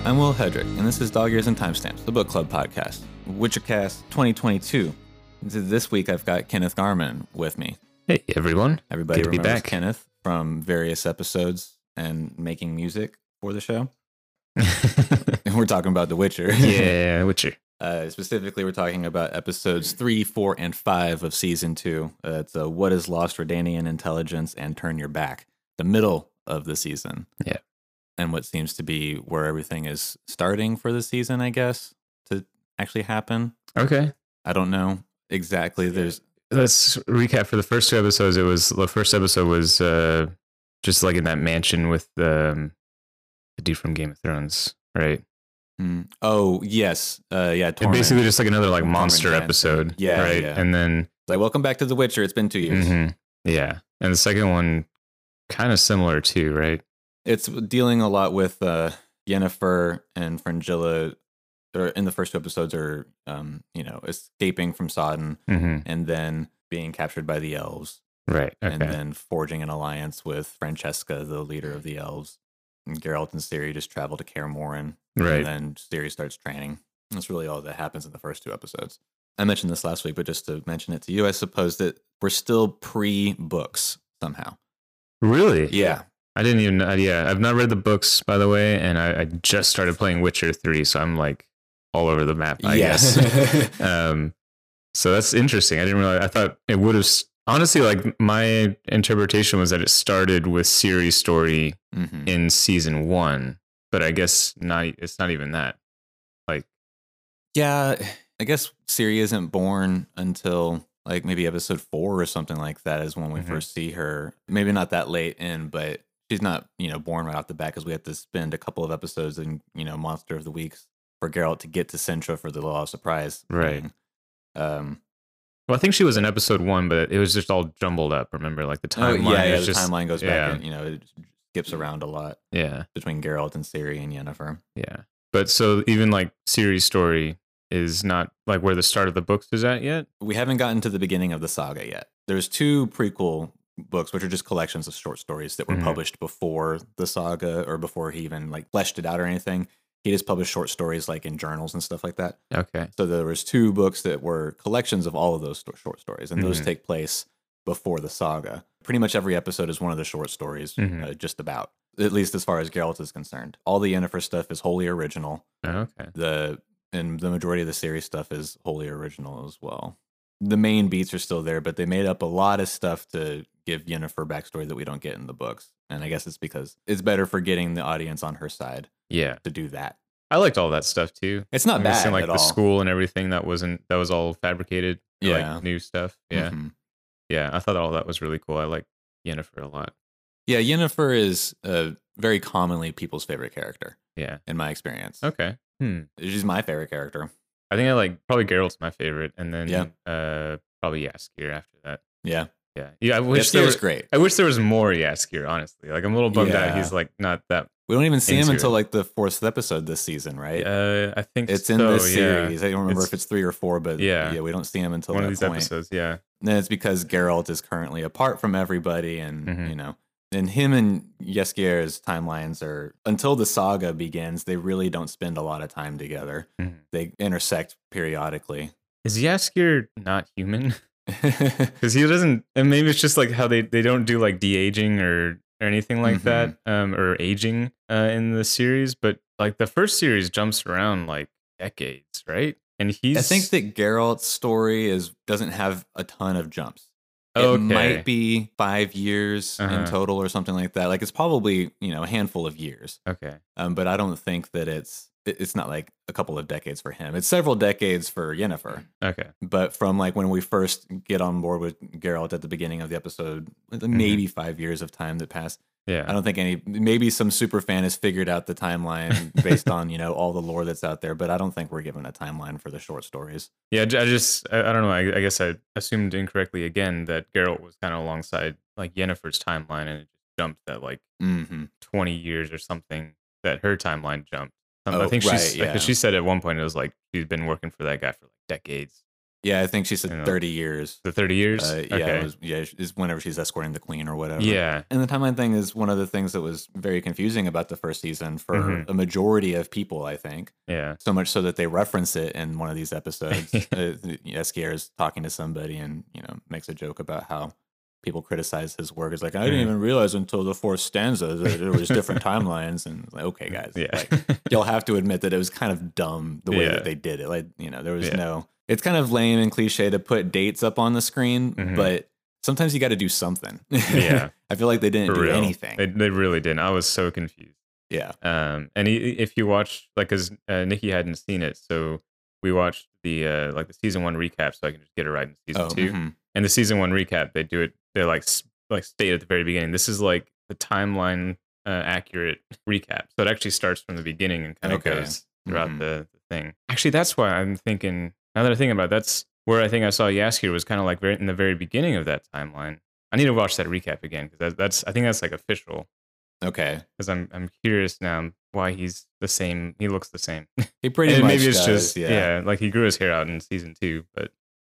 I'm Will Hedrick, and this is Dog Years and Timestamps, the book club podcast, Witchercast 2022. This week I've got Kenneth Garman with me. Hey everyone, Everybody good to be remembers back. Kenneth from various episodes and making music for the show. And we're talking about The Witcher. Yeah, Witcher. Specifically, we're talking about episodes 3, 4, and 5 of Season 2. It's What is Lost Redanian Intelligence and Turn Your Back, the middle of the season. Yeah. And what seems to be where everything is starting for the season, I guess, to actually happen. Okay. I don't know exactly. Let's recap for the first two episodes. The first episode was just like in that mansion with the dude from Game of Thrones, right? Oh, yes. Yeah. And basically just like another like Tormund monster Jansen. episode. Yeah, Right. yeah. And then Like, welcome back to The Witcher. It's been 2 years. Yeah. And the second one kind of similar too, right? It's dealing a lot with Yennefer and Fringilla. Or in the first two episodes are, escaping from Sodden and then being captured by the elves. Right. Okay. And then forging an alliance with Francesca, the leader of the elves. And Geralt and Ciri just travel to Kaer Morhen. Right. And then Ciri starts training. That's really all that happens in the first two episodes. I mentioned this last week, but just to mention it to you, I suppose that we're still pre-books somehow. Really? Yeah. I didn't even I've not read the books, by the way, and I just started playing Witcher 3, so I'm like all over the map, I guess. So that's interesting. I didn't realize. I thought it would have, honestly, like my interpretation was that it started with Ciri's story in season 1, but I guess it's not even that. Like, yeah, I guess Ciri isn't born until like maybe episode 4 or something like that is when we first see her. Maybe not that late in, but she's not, born right off the bat because we have to spend a couple of episodes in, Monster of the Weeks for Geralt to get to Cintra for the Law of Surprise. Right. thing. Well, I think she was in episode 1, but it was just all jumbled up. Remember, like the timeline. The timeline goes back and, it skips around a lot. Yeah. Between Geralt and Ciri and Yennefer. Yeah. But so even like Ciri's story is not like where the start of the books is at yet? We haven't gotten to the beginning of the saga yet. There's 2 prequel books, which are just collections of short stories that were published before the saga or before he even like fleshed it out or anything. He just published short stories like in journals and stuff like that. Okay. So there was 2 books that were collections of all of those short stories, and those take place before the saga. Pretty much every episode is one of the short stories, just about, at least as far as Geralt is concerned. All the Yennefer stuff is wholly original. Okay. And the majority of the series stuff is wholly original as well. The main beats are still there, but they made up a lot of stuff to give Yennefer backstory that we don't get in the books. And I guess it's because it's better for getting the audience on her side. Yeah. To do that. I liked all that stuff too. It's not bad like at the all. School and everything that was all fabricated. Like new stuff. Yeah. Yeah. I thought all that was really cool. I like Yennefer a lot. Yeah. Yennefer is very commonly people's favorite character. Yeah. In my experience. Okay. She's my favorite character. I think I like probably Geralt's my favorite, and then probably Jaskier after that. Yeah. I wish there was great. I wish there was more Jaskier, honestly. Like I'm a little bummed out he's like not that. We don't even see him until like the 4th episode this season, right? I think it's in this series. I don't remember if it's 3 or 4, but yeah, we don't see him until one of that these point. episodes. Yeah. And then it's because Geralt is currently apart from everybody, and and him and Jaskier's timelines are, until the saga begins, they really don't spend a lot of time together. They intersect periodically. Is Jaskier not human? Because he doesn't, and maybe it's just like how they don't do like de-aging or anything like that, or aging in the series. But like the first series jumps around like decades, right? And I think that Geralt's story doesn't have a ton of jumps. It might be 5 years in total or something like that. Like it's probably, a handful of years. Okay. But I don't think that it's not like a couple of decades for him. It's several decades for Yennefer. Okay. But from like when we first get on board with Geralt at the beginning of the episode, maybe 5 years of time that passed. Yeah. I don't think maybe some super fan has figured out the timeline based on, all the lore that's out there, but I don't think we're given a timeline for the short stories. Yeah, I don't know. I guess I assumed incorrectly again that Geralt was kind of alongside like Yennefer's timeline, and it just jumped that like 20 years or something that her timeline jumped. I think she said at one point it was like she's been working for that guy for like decades. Yeah, I think she said 30 years. The 30 years? Okay. Is whenever she's escorting the queen or whatever. Yeah. And the timeline thing is one of the things that was very confusing about the first season for a majority of people, I think. Yeah. So much so that they reference it in one of these episodes. Eskier is talking to somebody and, makes a joke about how people criticize his work. It's like, I didn't even realize until the fourth stanza that there was different timelines. And it's like, okay, guys, you'll have to admit that it was kind of dumb the way that they did it. Like, there was it's kind of lame and cliche to put dates up on the screen, but sometimes you got to do something. Yeah. I feel like they didn't do anything. They really didn't. I was so confused. Yeah. And if you watch, like, because Nikki hadn't seen it, so we watched the the season 1 recap, so I can just get it right in season 2. And the season 1 recap, they do it. They like state at the very beginning. This is like the timeline accurate recap, so it actually starts from the beginning and kind of goes throughout the thing. Actually, that's why I'm thinking. Now that I think about it, that's where I think I saw Jaskier was kind of like in the very beginning of that timeline. I need to watch that recap again because I think that's like official. Okay. Because I'm curious now why he's the same. He looks the same. He pretty much maybe it's does, just like he grew his hair out in season 2, but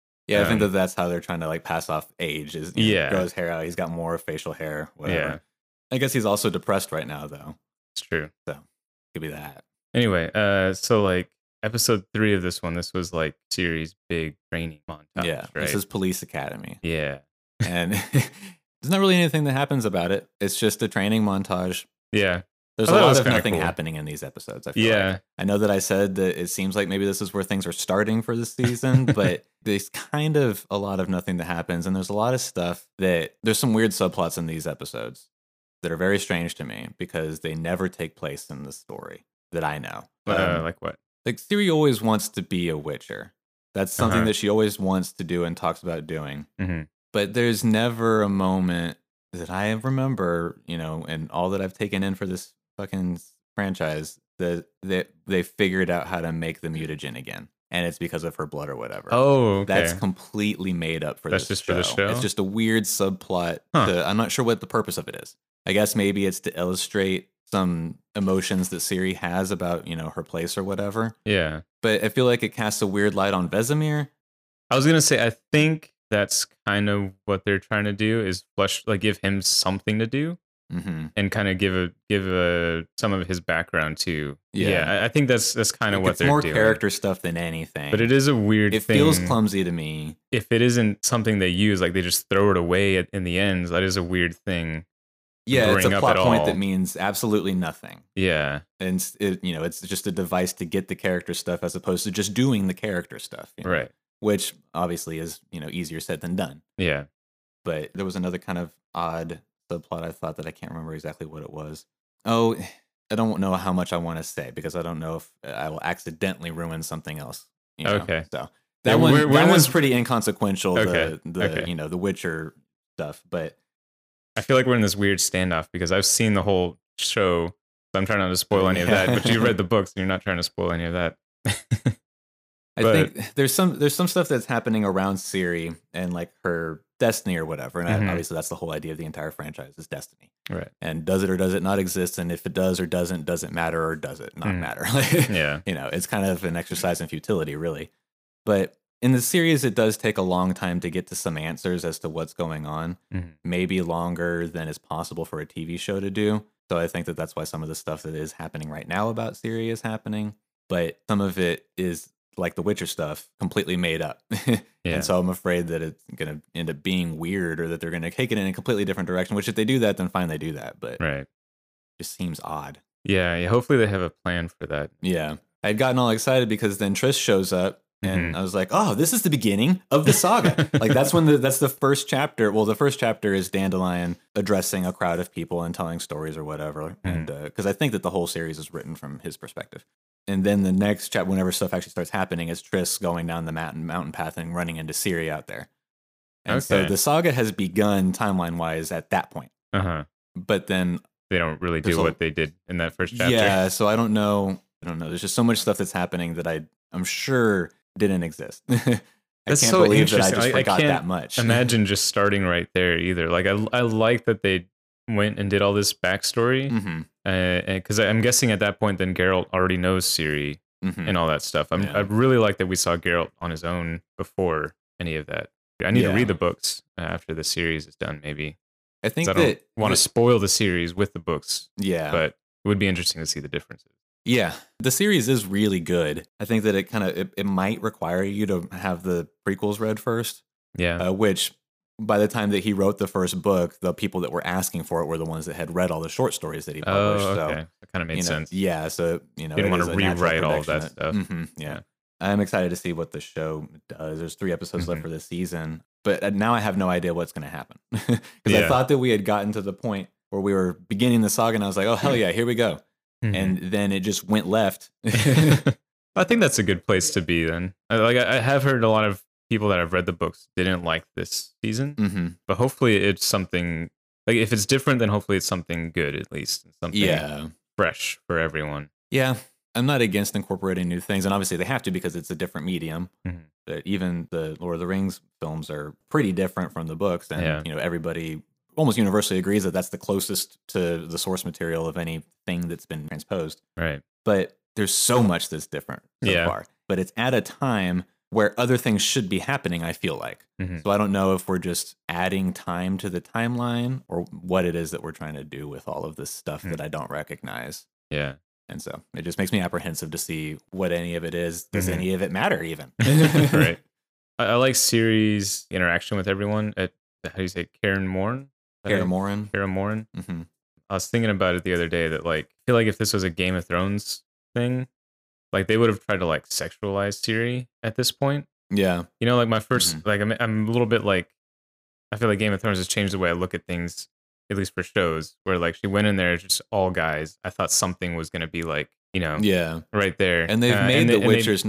I think that's how they're trying to like pass off age. Is grow his hair out. He's got more facial hair. Whatever. Yeah. I guess he's also depressed right now, though. It's true. So could be that. Anyway, so like episode 3 of this was like series big training montage. Yeah, right? This is Police Academy. Yeah, and there's not really anything that happens about it. It's just a training montage. Yeah. There's a lot of nothing happening in these episodes. I feel like. I know that I said that it seems like maybe this is where things are starting for this season, but there's kind of a lot of nothing that happens. And there's a lot of stuff there's some weird subplots in these episodes that are very strange to me because they never take place in the story that I know. Like what? Like Ciri always wants to be a Witcher. That's something that she always wants to do and talks about doing. But there's never a moment that I remember, and all that I've taken in for this fucking franchise, that they figured out how to make the mutagen again. And it's because of her blood or whatever. Oh, okay. That's completely made up for this show. That's just for the show? It's just a weird subplot. I'm not sure what the purpose of it is. I guess maybe it's to illustrate some emotions that Ciri has about, her place or whatever. Yeah. But I feel like it casts a weird light on Vesemir. I was going to say, I think that's kind of what they're trying to do is give him something to do and kind of give some of his background too. Yeah. I think that's kind of what they're doing. It's more character stuff than anything. But it is a weird thing. It feels clumsy to me. If it isn't something they use, like they just throw it away in the end, that is a weird thing. Yeah, it's a plot point that means absolutely nothing. Yeah. And it's just a device to get the character stuff as opposed to just doing the character stuff. Right. Which obviously is, easier said than done. Yeah. But there was another kind of odd subplot I thought that I can't remember exactly what it was. Oh, I don't know how much I want to say because I don't know if I will accidentally ruin something else. Okay. So that one's pretty inconsequential, the Witcher stuff, but I feel like we're in this weird standoff because I've seen the whole show, so I'm trying not to spoil any of that. But you read the books, and you're not trying to spoil any of that. I think there's some stuff that's happening around Ciri and like her destiny or whatever, and obviously that's the whole idea of the entire franchise is destiny. Right. And does it or does it not exist? And if it does or doesn't matter or does it not matter? Yeah. It's kind of an exercise in futility, really. But in the series, it does take a long time to get to some answers as to what's going on, maybe longer than is possible for a TV show to do. So I think that's why some of the stuff that is happening right now about Ciri is happening. But some of it is, like the Witcher stuff, completely made up. And so I'm afraid that it's going to end up being weird or that they're going to take it in a completely different direction, which if they do that, then fine, they do that. But it just seems odd. Yeah, hopefully they have a plan for that. Yeah. I'd gotten all excited because then Triss shows up. And I was like, oh, this is the beginning of the saga. Like that's the first chapter. Well, the first chapter is Dandelion addressing a crowd of people and telling stories or whatever. And because I think that the whole series is written from his perspective. And then the next chapter, whenever stuff actually starts happening, is Triss going down the mountain path and running into Ciri out there. And so the saga has begun timeline wise at that point. But then they don't really do what they did in that first chapter. Yeah. So I don't know. There's just so much stuff that's happening that I'm sure didn't exist. I That's can't so believe that I interesting. just forgot I can't that much. Imagine just starting right there either. Like I like that they went and did all this backstory, because I'm guessing at that point then Geralt already knows Ciri, and all that stuff. I really like that we saw Geralt on his own before any of that. I need to read the books after the series is done, maybe. I think I don't want to spoil the series with the books. Yeah. But it would be interesting to see the differences. Yeah. The series is really good. I think that it might require you to have the prequels read first. Yeah. Which by the time that he wrote the first book, the people that were asking for it were the ones that had read all the short stories that he published. Oh, okay. So that kind of made sense. Yeah. So, didn't want to rewrite all of that stuff. Yeah. I'm excited to see what the show does. There's 3 episodes left for this season, but now I have no idea what's going to happen. Because I thought that we had gotten to the point where we were beginning the saga, and I was like, oh, hell yeah, here we go. And then it just went left. I think that's a good place to be then. I have heard a lot of people that have read the books didn't like this season, but hopefully it's something, like if it's different, then hopefully it's something good at least. Something fresh for everyone. Yeah. I'm not against incorporating new things, and obviously they have to because it's a different medium. But even the Lord of the Rings films are pretty different from the books, and everybody almost universally agrees that that's the closest to the source material of anything that's been transposed. Right. But there's so much that's different so far. But it's at a time where other things should be happening, I feel like. So I don't know if we're just adding time to the timeline or what it is that we're trying to do with all of this stuff that I don't recognize. Yeah. And so it just makes me apprehensive to see what any of it is. Does any of it matter even? Right. I like Ciri's interaction with everyone at, how do you say, Kaer Morhen? Kaer Morhen. Kaer Morhen. I was thinking about it the other day that I feel like if this was a Game of Thrones thing, they would have tried to sexualize Ciri at this point. Yeah. My first, I'm a little bit I feel like Game of Thrones has changed the way I look at things, at least for shows, where she went in there just all guys. I thought something was going to be right there. And they've made the Witchers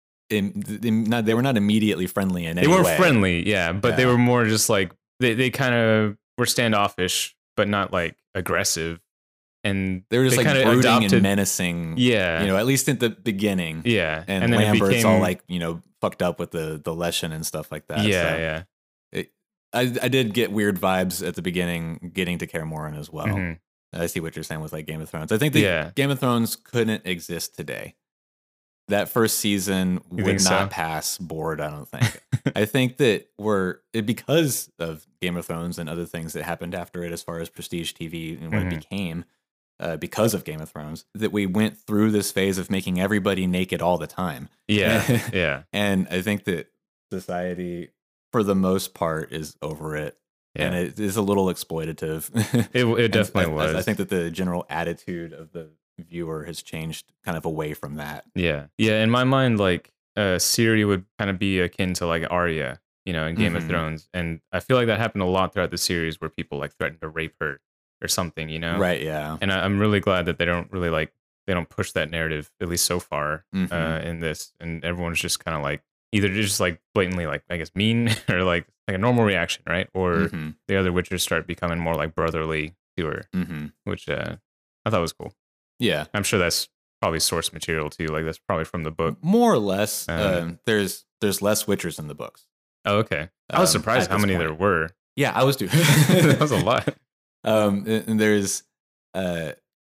they were not immediately friendly in any way. They weren't friendly, yeah, but they were more just they kind of were standoffish, but not aggressive. And they were just kind of brooding and menacing. Yeah. At least at the beginning. Yeah. And then Lambert's all fucked up with the Leshen and stuff like that. Yeah, so I did get weird vibes at the beginning getting to Kaer Morhen as well. I see what you're saying with Game of Thrones. I think Game of Thrones couldn't exist today. That first season would not pass board, I don't think. I think that because of Game of Thrones and other things that happened after it as far as prestige TV and what it became, because of Game of Thrones, that we went through this phase of making everybody naked all the time. Yeah, yeah. And I think that society, for the most part, is over it. Yeah. And it is a little exploitative. It definitely was. I think that the general attitude of the viewer has changed kind of away from that. Yeah. Yeah. In my mind, Ciri would kind of be akin to Arya, in Game of Thrones. And I feel like that happened a lot throughout the series where people threatened to rape her or something, Right. Yeah. And I'm really glad that they don't really they don't push that narrative, at least so far, in this. And everyone's just kind of either just blatantly I guess mean or a normal reaction, right? Or the other Witchers start becoming more brotherly to her, which I thought was cool. Yeah, I'm sure that's probably source material too. That's probably from the book, more or less. There's less Witchers in the books. Oh, okay. I was surprised how many there were. Yeah, I was too. That was a lot. And there's I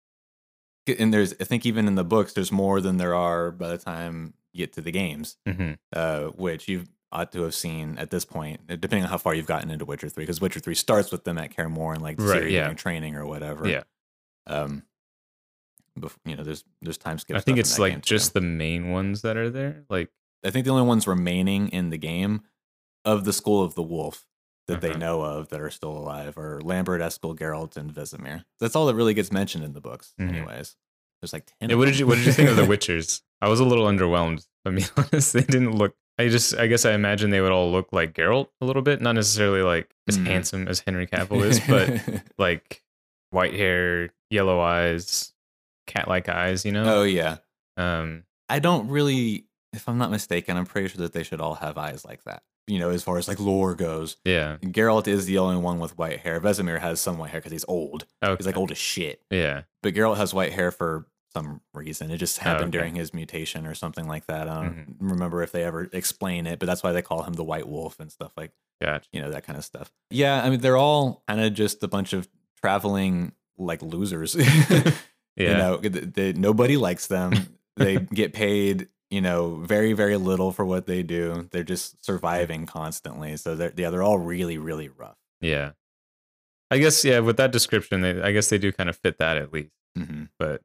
think even in the books, there's more than there are by the time you get to the games, which you ought to have seen at this point, depending on how far you've gotten into Witcher 3, because Witcher 3 starts with them at Kaer Morhen, Ciri doing training or whatever. Yeah. There's time skips. I think it's just the main ones that are there. I think the only ones remaining in the game of the School of the Wolf that they know of that are still alive are Lambert, Eskel, Geralt, and Vesemir. That's all that really gets mentioned in the books, anyways. There's 10. Yeah, what did you think of the Witchers? I was a little underwhelmed. I mean, honestly, they didn't look. I guess I imagine they would all look like Geralt a little bit, not necessarily as handsome as Henry Cavill is, but white hair, yellow eyes, cat-like eyes. Oh yeah. I don't really, if I'm not mistaken, I'm pretty sure that they should all have eyes like that. As far as lore goes. Yeah. Geralt is the only one with white hair. Vesemir has some white hair because he's old. Okay. He's old as shit. Yeah. But Geralt has white hair for some reason. It just happened during his mutation or something like that. I don't remember if they ever explain it, but that's why they call him the White Wolf and stuff gotcha. That kind of stuff. Yeah, I mean, they're all kind of just a bunch of traveling losers. Yeah. Nobody likes them. They get paid, very, very little for what they do. They're just surviving constantly. So they're all really, really rough. Yeah. I guess, yeah, with that description, I guess they do kind of fit that at least. Mm-hmm. But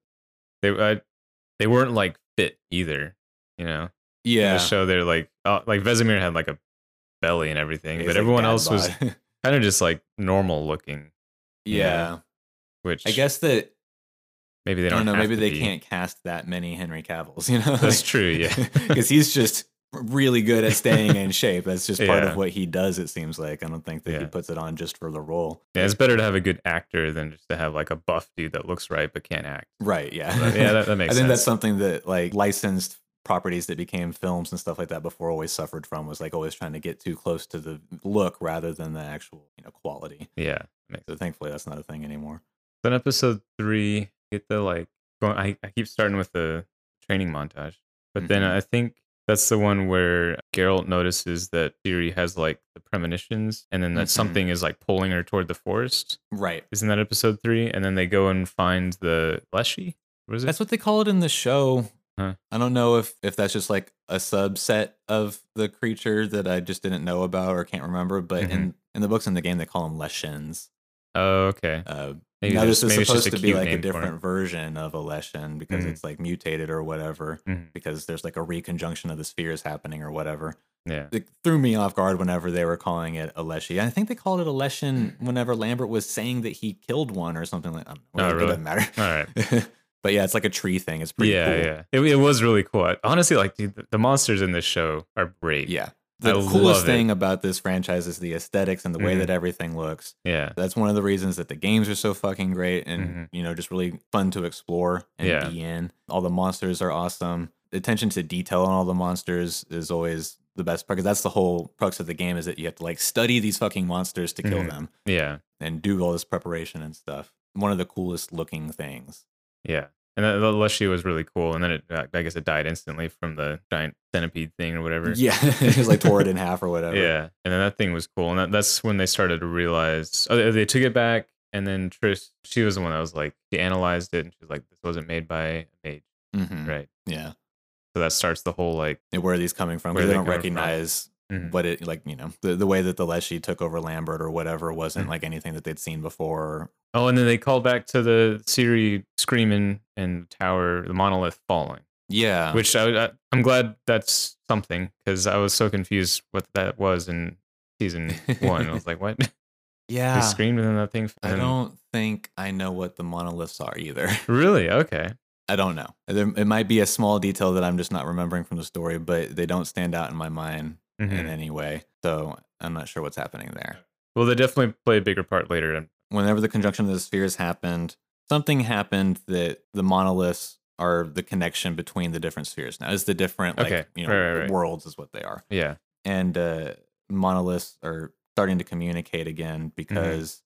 they weren't like fit either, In Yeah. the show, they're like Vesemir had like a belly and everything, but everyone else was kind of just like normal looking. Yeah. Which I guess that maybe they don't know. Maybe they can't cast that many Henry Cavills, That's true, yeah. Because he's just really good at staying in shape. That's just part of what he does, it seems like. I don't think that he puts it on just for the role. Yeah, it's better to have a good actor than just to have like a buff dude that looks right but can't act. Right, yeah. But, yeah, that makes sense. I think that's something that like licensed properties that became films and stuff like that before always suffered from, was like always trying to get too close to the look rather than the actual quality. Yeah. So thankfully that's not a thing anymore. Then episode 3, get the like going. I keep starting with the training montage, but then I think that's the one where Geralt notices that Ciri has like the premonitions, and then that something is like pulling her toward the forest. Right. Isn't that episode 3? And then they go and find the Leshy. What is it? That's what they call it in the show. Huh. I don't know if that's just like a subset of the creature that I just didn't know about or can't remember. But in the books and the game, they call them Leshens. Oh, okay. Now this is supposed to be like a different version of a Leshen because it's like mutated or whatever, because there's like a reconjunction of the spheres happening or whatever. Yeah. It threw me off guard whenever they were calling it a Leshy. I think they called it a Leshen whenever Lambert was saying that he killed one or something like that. Oh, really? It doesn't matter. All right. But yeah, it's like a tree thing. It's pretty cool. Yeah. It was really cool. Honestly, like dude, the monsters in this show are great. Yeah. The coolest thing about this franchise is the aesthetics and the way that everything looks. Yeah. That's one of the reasons that the games are so fucking great and, just really fun to explore and be in. All the monsters are awesome. The attention to detail on all the monsters is always the best part, because that's the whole crux of the game, is that you have to like study these fucking monsters to kill them. Yeah. And do all this preparation and stuff. One of the coolest looking things. Yeah. And the Leshy was really cool. And then I guess it died instantly from the giant centipede thing or whatever. Yeah. It was like tore it in half or whatever. Yeah. And then that thing was cool. And that's when they started to realize, they took it back. And then Trish, she was the one that was like, she analyzed it and she was like, this wasn't made by a mage. Right. Yeah. So that starts the whole like, where are these coming from? Because they don't recognize what it, like, the way that the Leshy took over Lambert or whatever wasn't like anything that they'd seen before. Oh, and then they called back to the Ciri screaming and the tower, the monolith falling. Yeah. Which I'm glad that's something, because I was so confused what that was in season 1. I was like, what? Yeah. They screamed and then that thing. I don't think I know what the monoliths are either. Really? Okay. I don't know. It might be a small detail that I'm just not remembering from the story, but they don't stand out in my mind in any way. So I'm not sure what's happening there. Well, they definitely play a bigger part later. Whenever the conjunction of the spheres happened, something happened that the monoliths are the connection between the different spheres. Now, it's the different right. worlds is what they are. Yeah. And monoliths are starting to communicate again because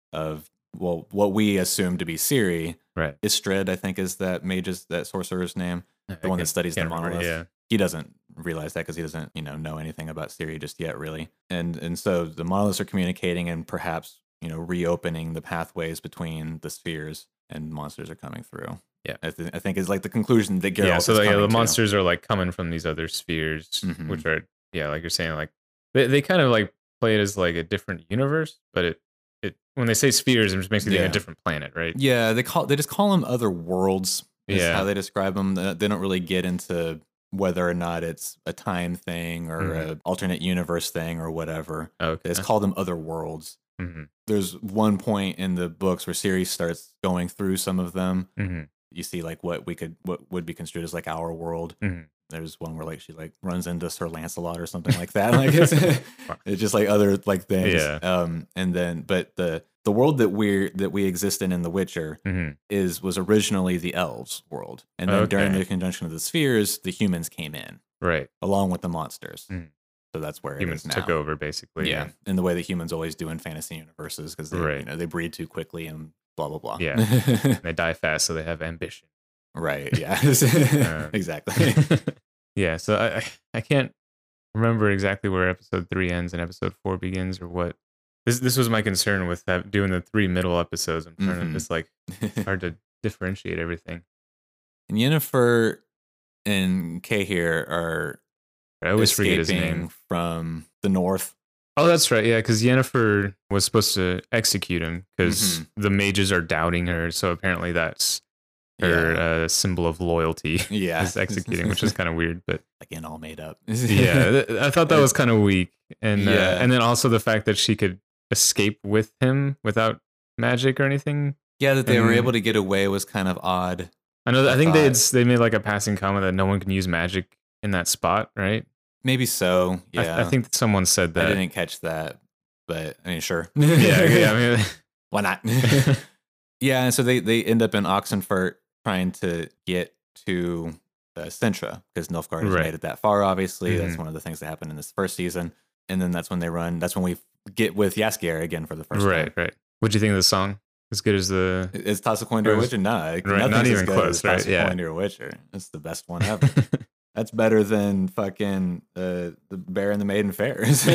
of what we assume to be Ciri. Right. Istrid, I think, is that sorcerer's name. The one that studies the monolith. Yeah. He doesn't realize that because he doesn't, know anything about Ciri just yet, really. And so the monoliths are communicating and perhaps, reopening the pathways between the spheres, and monsters are coming through. Yeah. I think is like the conclusion that Geralt is coming the monsters are like coming from these other spheres, which are, like you're saying, like they kind of like play it as like a different universe, but it when they say spheres, it just makes you think a different planet, right? Yeah, they just call them other worlds. Is how they describe them. They don't really get into whether or not it's a time thing or an alternate universe thing or whatever. Okay. They just call them other worlds. There's one point in the books where Ciri starts going through some of them. You see like what would be construed as like our world. There's one where like she like runs into Sir Lancelot or something like that. Like it's just like other like things. Yeah. And then but the world that we exist in The Witcher was originally the elves' world, and then during the conjunction of the spheres, the humans came in, right, along with the monsters. So that's where humans it is now. Took over, basically. Yeah, in the way that humans always do in fantasy universes, because they they breed too quickly and blah blah blah. Yeah, they die fast, so they have ambition. Right. Yeah. Exactly. Yeah. So I can't remember exactly where episode 3 ends and episode 4 begins, or what. This was my concern with doing the 3 middle episodes. I'm trying to, it's like hard to differentiate everything. And Yennefer, and Cahir are I always forget his escaping name. from the north. Oh, that's right. Yeah, because Yennefer was supposed to execute him because the mages are doubting her. So apparently that's her symbol of loyalty. Yeah. Is executing, which is kind of weird, but Again, all made up. yeah, I thought that was kind of weak, and then also the fact that she could escape with him without magic or anything. Yeah, that they were able to get away was kind of odd. I know. I think they made like a passing comment that no one can use magic in that spot, right? Maybe so. Yeah, I think that someone said that. I didn't catch that, but I mean, sure. yeah. I mean, why not? Yeah, and so they end up in Oxenfurt trying to get to Sintra because Nilfgaard has made it that far. Obviously, that's one of the things that happened in this first season, and then that's when they run. That's when we get with Jaskier again for the first time. Right. What do you think of the song? As good as the is Tassacoin Witcher? No, not even close. Right? Yeah, Witcher. It's the best one ever. That's better than fucking the Bear and the Maiden Fairs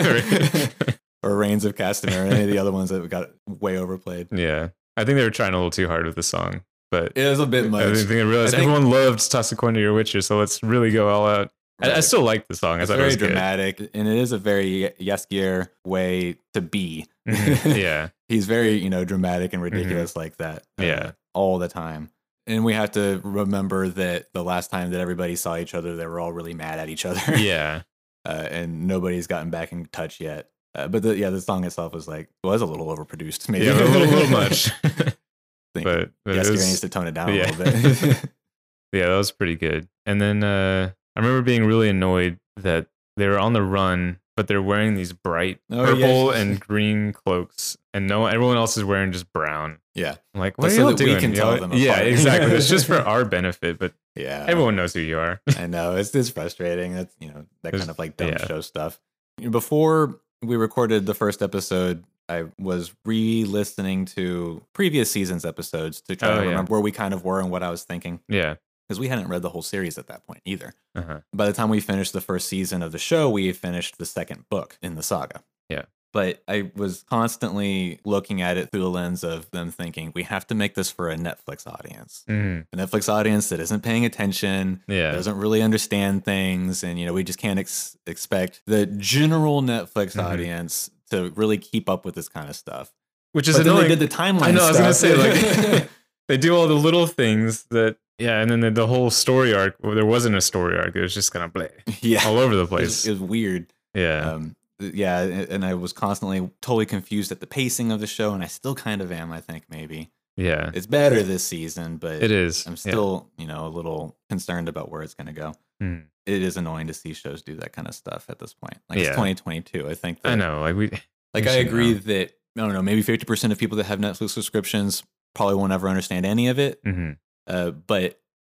or Reigns of Castamere, any of the other ones that got way overplayed. Yeah, I think they were trying a little too hard with the song, but it was a bit much. I think I realized everyone loved Tassacoin Witcher, so let's really go all out. Right. I still like the song. It's very dramatic, and it is a very Jaskier way to be. Yeah, he's very dramatic and ridiculous like that. All the time. And we have to remember that the last time that everybody saw each other, they were all really mad at each other. Yeah, and nobody's gotten back in touch yet. But the song itself was a little overproduced, maybe a little much. but Jaskier needs to tone it down a little bit. Yeah, that was pretty good. And then I remember being really annoyed that they were on the run, but they're wearing these bright purple and green cloaks, and everyone else is wearing just brown. Yeah, I'm like, what are you doing? We can tell them apart. Yeah, exactly. It's just for our benefit, but yeah, everyone knows who you are. I know it's frustrating. That's that kind of dumb show stuff. Before we recorded the first episode, I was re-listening to previous season's episodes to try to remember where we kind of were and what I was thinking. Yeah. Because we hadn't read the whole series at that point either. By the time we finished the first season of the show, we had finished the second book in the saga. Yeah. But I was constantly looking at it through the lens of them thinking, we have to make this for a Netflix audience. A Netflix audience that isn't paying attention, doesn't really understand things, and we just can't expect the general Netflix audience to really keep up with this kind of stuff. Which is annoying. They did the timeline. I know. Stuff. I was going to say they do all the little things that. Yeah, and then the whole story arc. Well, there wasn't a story arc. It was just kind of all over the place. It was weird. Yeah. And I was constantly totally confused at the pacing of the show, and I still kind of am, I think, maybe. Yeah. It's better this season, but it is. I'm still, a little concerned about where it's going to go. It is annoying to see shows do that kind of stuff at this point. It's 2022. I think I know. I agree that, I don't know, maybe 50% of people that have Netflix subscriptions probably won't ever understand any of it. But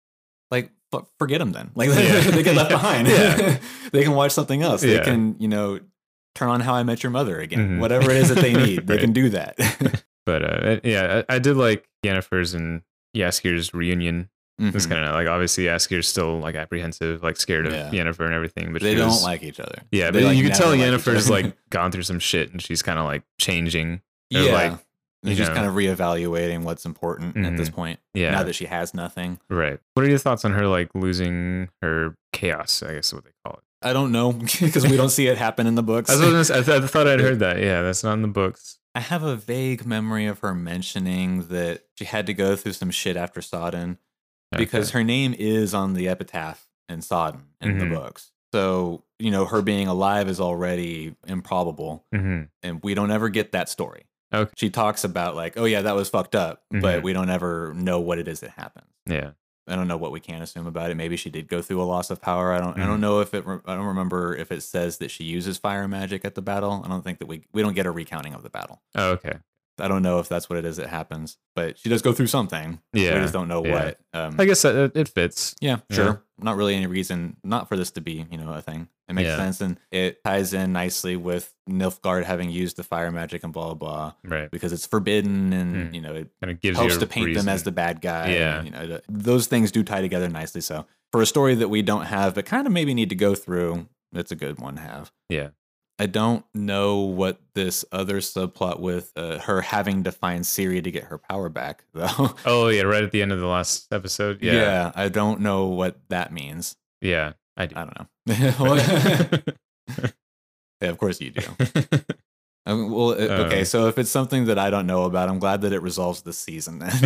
forget them then. They get left behind. They can watch something else. They can, turn on How I Met Your Mother again. Whatever it is that they need, they can do that. But I did like Yennefer's and Jaskier's reunion. It's kind of obviously Jaskier's still apprehensive, scared of Yennefer and everything, but they don't like each other. Yeah, but you can tell Yennefer's gone through some shit and she's kind of changing. Yeah. She's just kind of reevaluating what's important at this point. Yeah. Now that she has nothing. Right. What are your thoughts on her losing her chaos, I guess is what they call it? I don't know, because we don't see it happen in the books. I thought I'd heard that. Yeah, that's not in the books. I have a vague memory of her mentioning that she had to go through some shit after Sodden because her name is on the epitaph in Sodden in the books. So, her being alive is already improbable, and we don't ever get that story. Okay. She talks about that was fucked up, but we don't ever know what it is that happens. Yeah. I don't know what we can assume about it. Maybe she did go through a loss of power. I don't know if I don't remember if it says that she uses fire magic at the battle. I don't think that we don't get a recounting of the battle. Oh, okay. I don't know if that's what it is that happens, but she does go through something. Yeah. We just don't know what. I guess it fits. Yeah, sure. Not really any reason not for this to be, a thing. It makes sense, and it ties in nicely with Nilfgaard having used the fire magic and blah, blah, blah. Right. Because it's forbidden and, it kind of gives helps you to paint them as the bad guy. Yeah. And, those things do tie together nicely. So for a story that we don't have, but kind of maybe need to go through, it's a good one to have. Yeah. I don't know what this other subplot with her having to find Ciri to get her power back, though. Oh yeah, right at the end of the last episode. Yeah, Yeah, I don't know what that means. yeah, I do. I don't know. Yeah, of course you do. Well, okay, so if it's something that I don't know about, I'm glad that it resolves this season then.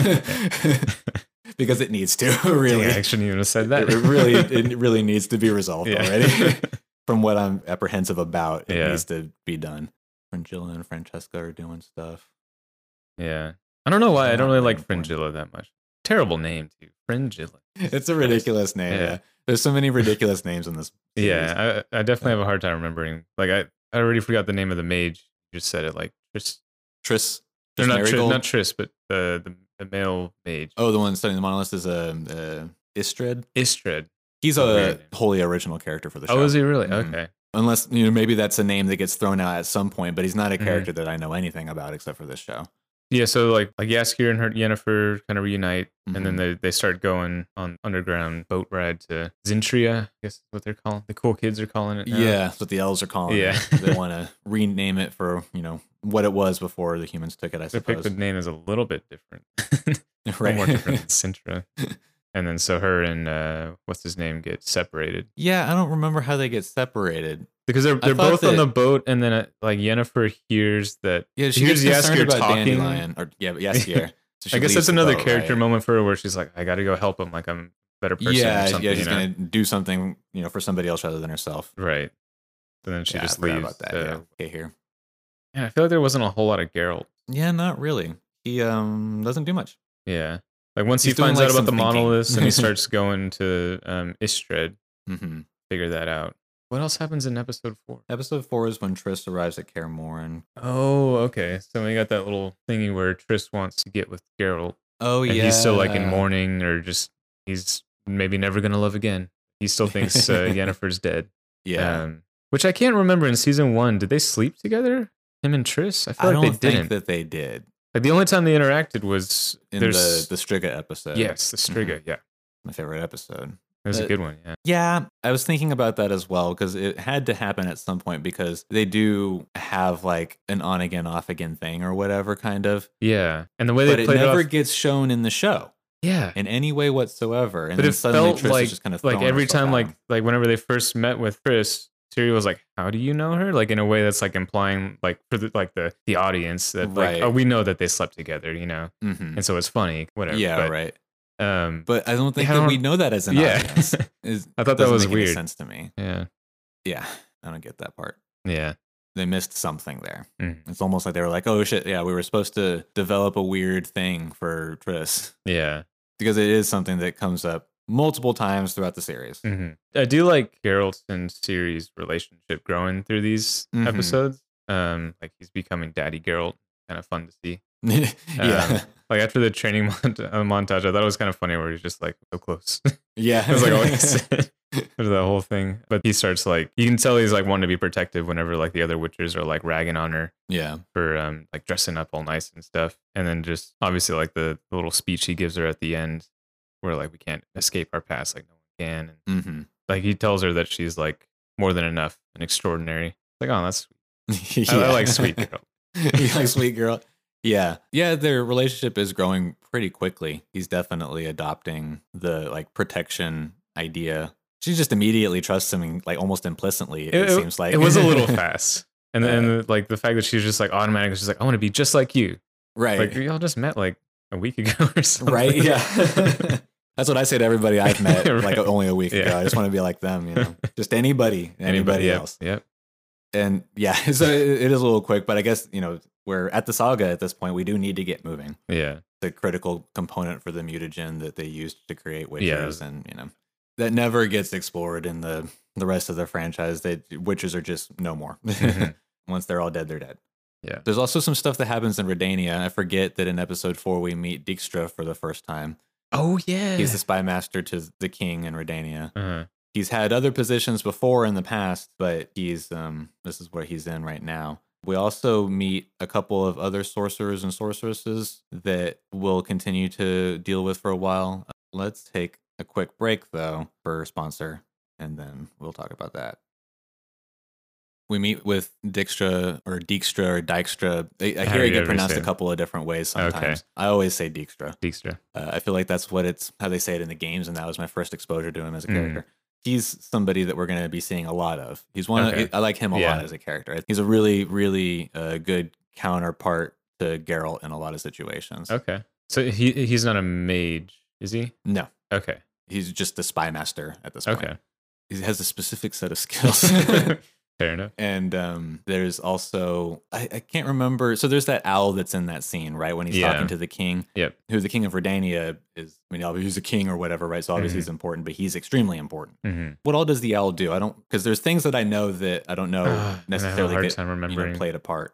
Because it needs to, really. Dang, I shouldn't even have said that. It really needs to be resolved Yeah. already. From what I'm apprehensive about, it Yeah. needs to be done. Fringilla and Francesca are doing stuff. Yeah. I don't know why I don't really like Important. Fringilla that much. Terrible name, too. Fringilla. It's a ridiculous name. Yeah. Yeah. There's so many ridiculous names in this series. Yeah, I definitely have a hard time remembering. Like I already forgot the name of the mage. You just said it like Tris. Triss. Or not Marigold? not Tris, but the male mage. Oh, the one studying the monolith is Istred. Istred. He's Oh, a weird name. wholly original character for the show. Oh, is he really? Mhm. Okay. Unless, maybe that's a name that gets thrown out at some point, but he's not a Mhm. character that I know anything about except for this show. Yeah, so like Yaskier and her Yennefer kind of reunite, and then Mhm. they start going on underground boat ride to Zintria. I guess is what they're calling. The cool kids are calling it now. Yeah, that's what the elves are calling Yeah. it. They want to rename it for, what it was before the humans took it, I The suppose. Pickwood name is a little bit different. A Right. little more different than Sintra. And then so her and what's his name get separated Yeah, I don't remember how they get separated. because they're thought both on that- the boat, and then like Yennefer hears that. Yeah, she hears gets concerned Yaskier about talking. Dandelion. Or, yeah, but Yaskier. So she I guess leaves that's the another boat, character right? moment for her where she's like, I got to go help him. Like I'm a better person. Yeah, or something, yeah, she's you know? going to do something, for somebody else rather than herself. Right. And then she Yeah, just I forgot leaves. about that. Yeah. Okay, here. Yeah, I feel like there wasn't a whole lot of Geralt. Yeah, not really. He doesn't do much. Yeah. Like once He's he doing, finds like, out about some the thinking. monoliths and he starts going to Istred, Mm-hmm. figure that out. What else happens in episode 4? Episode 4 is when Triss arrives at Kaer Morhen. Oh, okay. So we got that little thingy where Triss wants to get with Geralt. Oh, And yeah. he's still like in mourning, or just he's maybe never gonna love again. He still thinks Yennefer's dead. Yeah. Which I can't remember in season 1. Did they sleep together? Him and Triss? I feel I like don't they think didn't. that they did Like the only time they interacted was in there's the Striga episode. yes, the Striga. Yeah, My favorite episode. it was a good one. Yeah, Yeah, I was thinking about that as well because it had to happen at some point because they do have like an on again, off again thing or whatever kind of. yeah. And the way But they it played never it off, gets shown in the show yeah. in any way whatsoever. And But then it suddenly felt Triss like is just kind of like throwing every herself time at him. like whenever they first met with Triss, Ciri was like, "How do you know her?" Like in a way that's like implying like for the audience that like Right. oh we know that they slept together, you know, Mhm. and so it's funny, whatever. Yeah, but, right. But But I don't think Yeah, I that don't- we know that as an yeah. audience. I thought that Doesn't was make any weird. sense to me. Yeah, Yeah, I don't get that part. yeah. They missed something there. Mhm. It's almost like they were like, "Oh shit, yeah, we were supposed to develop a weird thing for Triss," Yeah. because it is something that comes up multiple times throughout the series. Hmm. I do like Geralt and Ciri's relationship growing through these Mhm. episodes. Like he's becoming Daddy Geralt. Kind of fun to see. Yeah, Like after the training montage, I thought it was kind of funny where he's just like so close. yeah. It was like always there's that whole thing. But he starts like you can tell he's like wanting to be protective whenever like the other witches are like ragging on her yeah, for like dressing up all nice and stuff. And then just obviously like the little speech he gives her at the end where like we can't escape our past, like no one can. And hmm like he tells her that she's like more than enough and extraordinary. Like, oh, that's sweet. yeah. I like sweet girl. You like sweet girl? Yeah, yeah. Their relationship is growing pretty quickly. He's definitely adopting the like protection idea. She just immediately trusts him, like almost implicitly. It seems like it was a little fast. And then like the fact that she's just like automatically, she's like, I want to be just like you. right? Like y'all just met like a week ago or something. Right? Yeah. That's what I say to everybody I've met like Right. only a week ago. Yeah. I just want to be like them, Just anybody Yep, else. Yep. And yeah, so it is a little quick, but I guess, we're at the saga at this point. We do need to get moving. Yeah. The critical component for the mutagen that they used to create Witchers, Yeah. and that never gets explored in the rest of the franchise. Witchers are just no more. Mhm. Once they're all dead, they're dead. Yeah. There's also some stuff that happens in Redania. I forget that in episode 4 we meet Dijkstra for the first time. Oh yeah. He's the spy master to the king in Redania. uh-huh. He's had other positions before in the past, but he's this is where he's in right now. We also meet a couple of other sorcerers and sorceresses that we'll continue to deal with for a while. Let's take a quick break though for sponsor, and then we'll talk about that. we meet with Dijkstra or Dijkstra. I How hear do it you get ever pronounced say a it? couple of different ways sometimes. Okay. I always say Dijkstra. Dijkstra. I feel like that's how they say it in the games, and that was my first exposure to him as a Mm. character. He's somebody that we're going to be seeing a lot of. He's Okay. I like him a Yeah. lot as a character. He's a really, really good counterpart to Geralt in a lot of situations. Okay. So he's not a mage, is he? No, Okay. he's just a spy master at this point. Okay. He has a specific set of skills. Fair enough. And there's also I can't remember. So there's that owl that's in that scene, right? When he's Yeah. talking to the king, Yep. who the king of Redania is. I mean, he's a king or whatever, right? So obviously he's important, but he's extremely important. Mm-hmm. What all does the owl do? I don't, because there's things that I know that I don't know I have a necessarily hard get time remembering. played apart.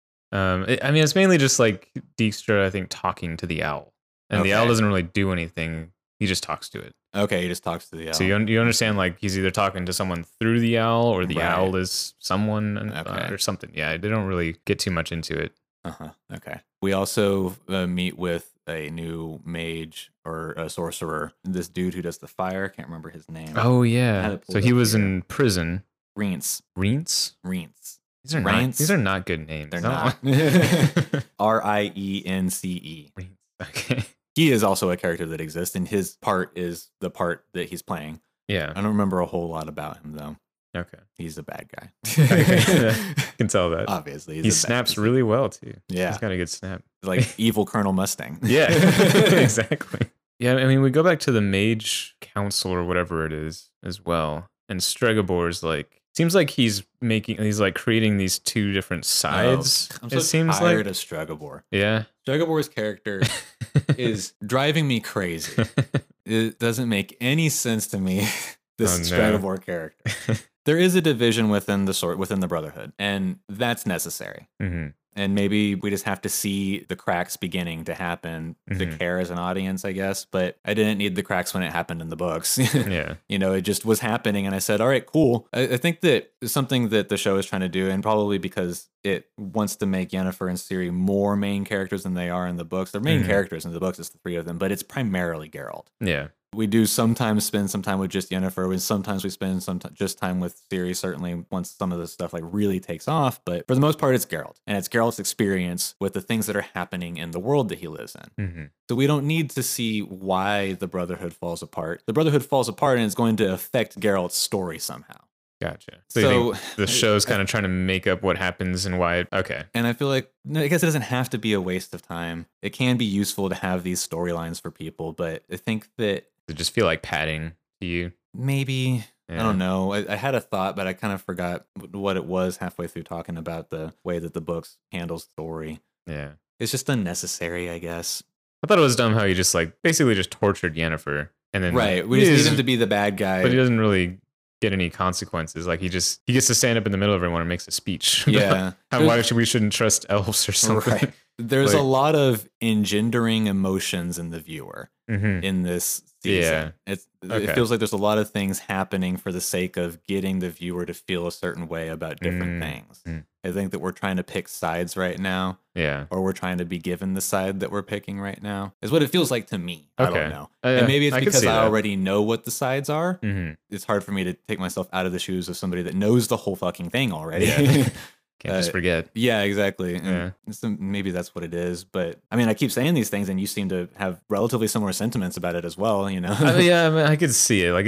I mean, it's mainly just like Dijkstra, I think, talking to the owl, and the owl Okay. doesn't really do anything. He just talks to it. Okay, he just talks to the owl. So you understand, like, he's either talking to someone through the owl, or the Right. owl is someone, Okay. or something. Yeah, they don't really get too much into it. Okay. We also meet with a new mage or a sorcerer. This dude who does the fire. Can't remember his name. Oh Had yeah. it pulled So he up was here. in prison. Reince. Reince? Reince. These are Reince? these are not good names. They're I not. don't want- Reince. Reince. Okay. He is also a character that exists, and his part is the part that he's playing. Yeah. I don't remember a whole lot about him though. Okay. He's a bad guy. I can tell that. Obviously, He he's a bad- snaps really well too. Yeah, He's got a good snap. like evil Colonel Mustang. Yeah, exactly. Yeah, I mean, we go back to the Mage Council or whatever it is as well, and Stregobor's like seems like he's like creating these two different sides. I'm so it seems tired like of Stregobor. yeah. Stregobor's character is driving me crazy. It doesn't make any sense to me. This Oh, no. Stregobor character. There is a division within the Brotherhood, and that's necessary. Mhm. And maybe we just have to see the cracks beginning to happen to Mhm. care as an audience, I guess. But I didn't need the cracks when it happened in the books. Yeah. It just was happening. And I said, all right, cool. I think that something that the show is trying to do, and probably because it wants to make Yennefer and Ciri more main characters than they are in the books. They're main Mhm. characters in the books, it's the three of them, but it's primarily Geralt. Yeah. We do sometimes spend some time with just Yennefer. Sometimes we spend just time with Ciri, certainly once some of this stuff like really takes off. But for the most part, it's Geralt. And it's Geralt's experience with the things that are happening in the world that he lives in. Hmm. So we don't need to see why the Brotherhood falls apart. The Brotherhood falls apart and it's going to affect Geralt's story somehow. Gotcha. So you think the show's kind of trying to make up what happens and why okay. And I feel like, no, I guess it doesn't have to be a waste of time. It can be useful to have these storylines for people. But I think that Does it just feel like padding to you? maybe... Yeah. I don't know. I had a thought, but I kind of forgot what it was halfway through talking about the way that the books handle story. Yeah. It's just unnecessary, I guess. I thought it was dumb how he just like basically just tortured Yennefer and then Right. We just need him to be the bad guy. but he doesn't really get any consequences. Like he gets to stand up in the middle of everyone and makes a speech. Yeah. Why we shouldn't trust elves or something. Right. There's Like- a lot of engendering emotions in the viewer Mhm. in this season. Yeah. It Okay. feels like there's a lot of things happening for the sake of getting the viewer to feel a certain way about different things. mm. I think that we're trying to pick sides right now. Yeah. Or we're trying to be given the side that we're picking right now, is what it feels like to me. I Okay. don't know. Yeah, And maybe it's I could because see I that. already know what the sides are. Mhm. It's hard for me to take myself out of the shoes of somebody that knows the whole fucking thing already. Yeah. Can't just forget. Yeah, exactly. And Yeah. so maybe that's what it is. But I mean, I keep saying these things, and you seem to have relatively similar sentiments about it as well. Yeah, I mean, I could see it. Like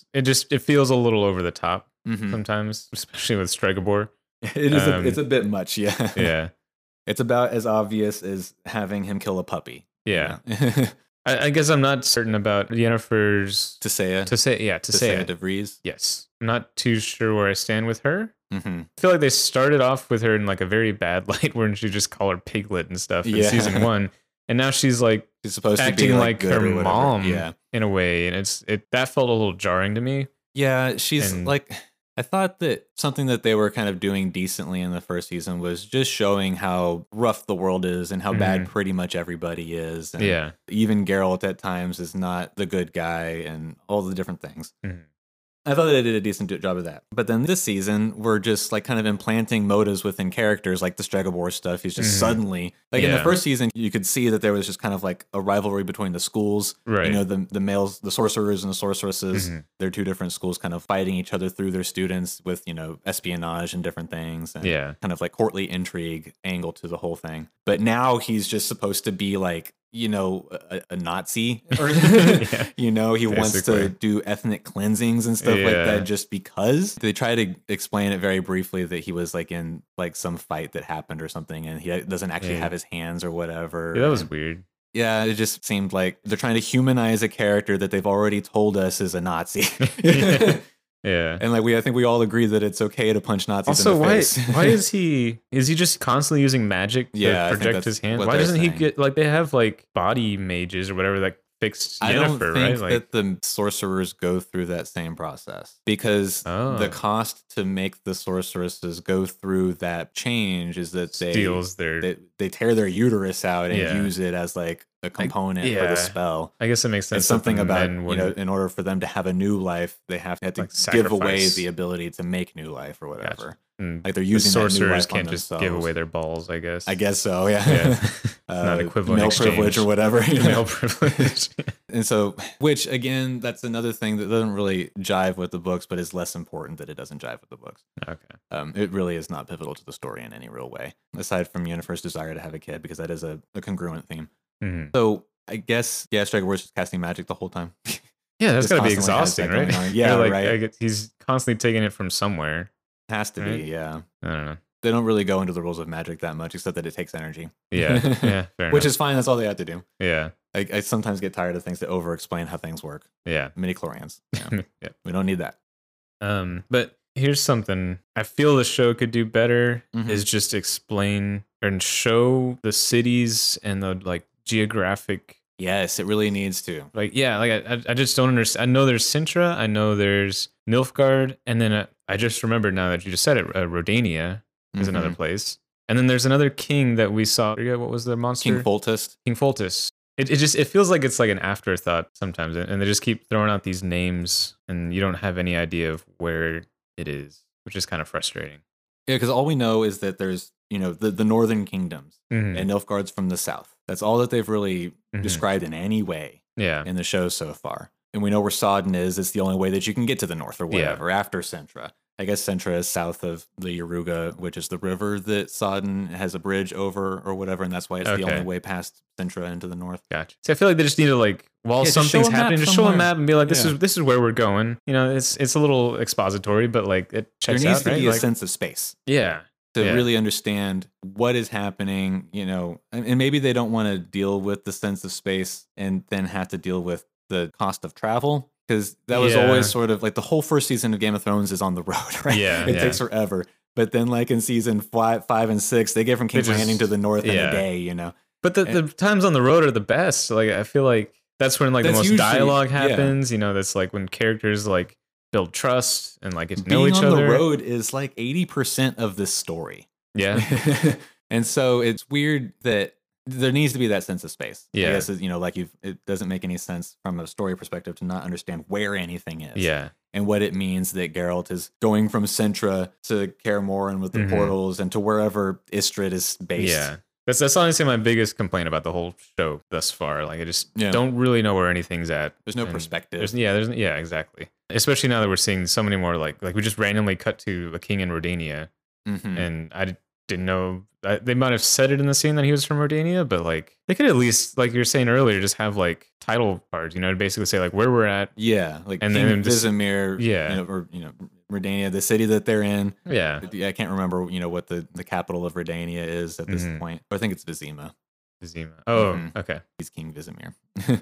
it feels a little over the top Mhm. sometimes, especially with Stregobor. It is. It's a bit much. Yeah. Yeah. It's about as obvious as having him kill a puppy. Yeah. Yeah. I guess I'm not certain about Yennefer's Tasea. Tasea de Vries. Yes. I'm not too sure where I stand with her. Mm-hmm. I feel like they started off with her in like a very bad light where she just call her Piglet and stuff in Yeah. season 1. And now she's like She's supposed to acting be like good her or whatever. mom Yeah. in a way. And that felt a little jarring to me. Yeah, she's And- like, I thought that something that they were kind of doing decently in the first season was just showing how rough the world is and how bad pretty much everybody is. And Yeah. even Geralt at times is not the good guy and all the different things. Mhm. I thought that they did a decent job of that. But then this season, we're just like kind of implanting motives within characters, like the Stregobor stuff. He's just suddenly, like in the first season, you could see that there was just kind of like a rivalry between the schools. Right. You know, the males, the sorcerers and the sorceresses, they're two different schools kind of fighting each other through their students with, you know, espionage and different things. And kind of like courtly intrigue angle to the whole thing. But now he's just supposed to be like, you know, a Nazi, or you know, he wants to do ethnic cleansings and stuff like that just because. They try to explain it very briefly that he was like in like some fight that happened or something, and he doesn't actually have his hands or whatever. Yeah, that was weird. Yeah, it just seemed like they're trying to humanize a character that they've already told us is a Nazi. Yeah. And like I think we all agree that it's okay to punch Nazis also, in the face. why is he just constantly using magic to project his hand? Why doesn't he get like, they have like body mages or whatever that fixed Yennefer, I don't think right? Like, that the sorcerers go through that same process, because the cost to make the sorceresses go through that change is that they tear their uterus out and use it as like a component for the spell. I guess it makes sense. It's something about, you know, in order for them to have a new life, they have to like give away the ability to make new life or whatever. Gotcha. Like they're using the sorcerers that new life can't on just themselves. give away their balls, I guess. I guess so, yeah. Not equivalent male exchange. privilege or whatever. Male privilege. And so, which again, that's another thing that doesn't really jive with the books, but is less important that it doesn't jive with the books. Okay. It really is not pivotal to the story in any real way, aside from Yennefer's desire to have a kid, because that is a congruent theme. So I guess, Stregobor's just casting magic the whole time. Yeah, that's got to be exhausting, right? Yeah, like, right. He's constantly taking it from somewhere. Has to be, yeah. I don't know. They don't really go into the rules of magic that much, except that it takes energy. Yeah, fair Which is fine. That's all they have to do. Yeah. I sometimes get tired of things that over-explain how things work. Yeah. Midi-chlorians. Yeah. We don't need that. But here's something I feel the show could do better is just explain and show the cities and the like geographic. Yes, it really needs to. Like, yeah, like I just don't understand. I know there's Sintra, I know there's Nilfgaard, and then I just remembered now that you just said it, Rodania is another place. And then there's another king that we saw. What was the monster? King Foltest. King Foltest. It feels like it's like an afterthought sometimes, and they just keep throwing out these names, and you don't have any idea of where it is, which is kind of frustrating. Yeah, because all we know is that there's, you know, the northern kingdoms, and Nilfgaard's from the south. That's all that they've really described in any way in the show so far. And we know where Sodden is. It's the only way that you can get to the north or whatever after Sintra. I guess Sintra is south of the Yaruga, which is the river that Sodden has a bridge over or whatever, and that's why it's the only way past Sintra into the north. Gotcha. See, I feel like they just need to, like, while something's happening, just show a map and be like, this is where we're going. You know, it's a little expository, but like it checks out. There needs to be a sense of space. Yeah. To really understand what is happening, you know, and maybe they don't want to deal with the sense of space and then have to deal with the cost of travel. Because that was always sort of like the whole first season of Game of Thrones is on the road, right? Yeah, it takes forever. But then, like in season 5 and 6, they get from King's Landing to the north in a day, you know. But the times on the road are the best. Like I feel like that's when like the most dialogue happens. You know, that's like when characters like build trust and like get to know each other. Being on the road is like 80% of this story. Yeah, and so it's weird that there needs to be that sense of space. Yeah. I guess, you know, like it doesn't make any sense from a story perspective to not understand where anything is. Yeah. And what it means that Geralt is going from Sintra to Kaer Morhen with the portals and to wherever Istrid is based. Yeah. That's honestly my biggest complaint about the whole show thus far. Like I just don't really know where anything's at. There's no perspective. Exactly. Especially now that we're seeing so many more like we just randomly cut to a king in Rodania. And I didn't know they might have said it in the scene that he was from Rodania, but like they could at least, like you were saying earlier, just have like title cards, you know, to basically say like where we're at. Yeah, like and King then Vizimir, you know, or you know, Rodania, the city that they're in. Yeah, I can't remember, you know, what the capital of Rodania is at this point. Or I think it's Vizima. Oh, okay. He's King Vizimir.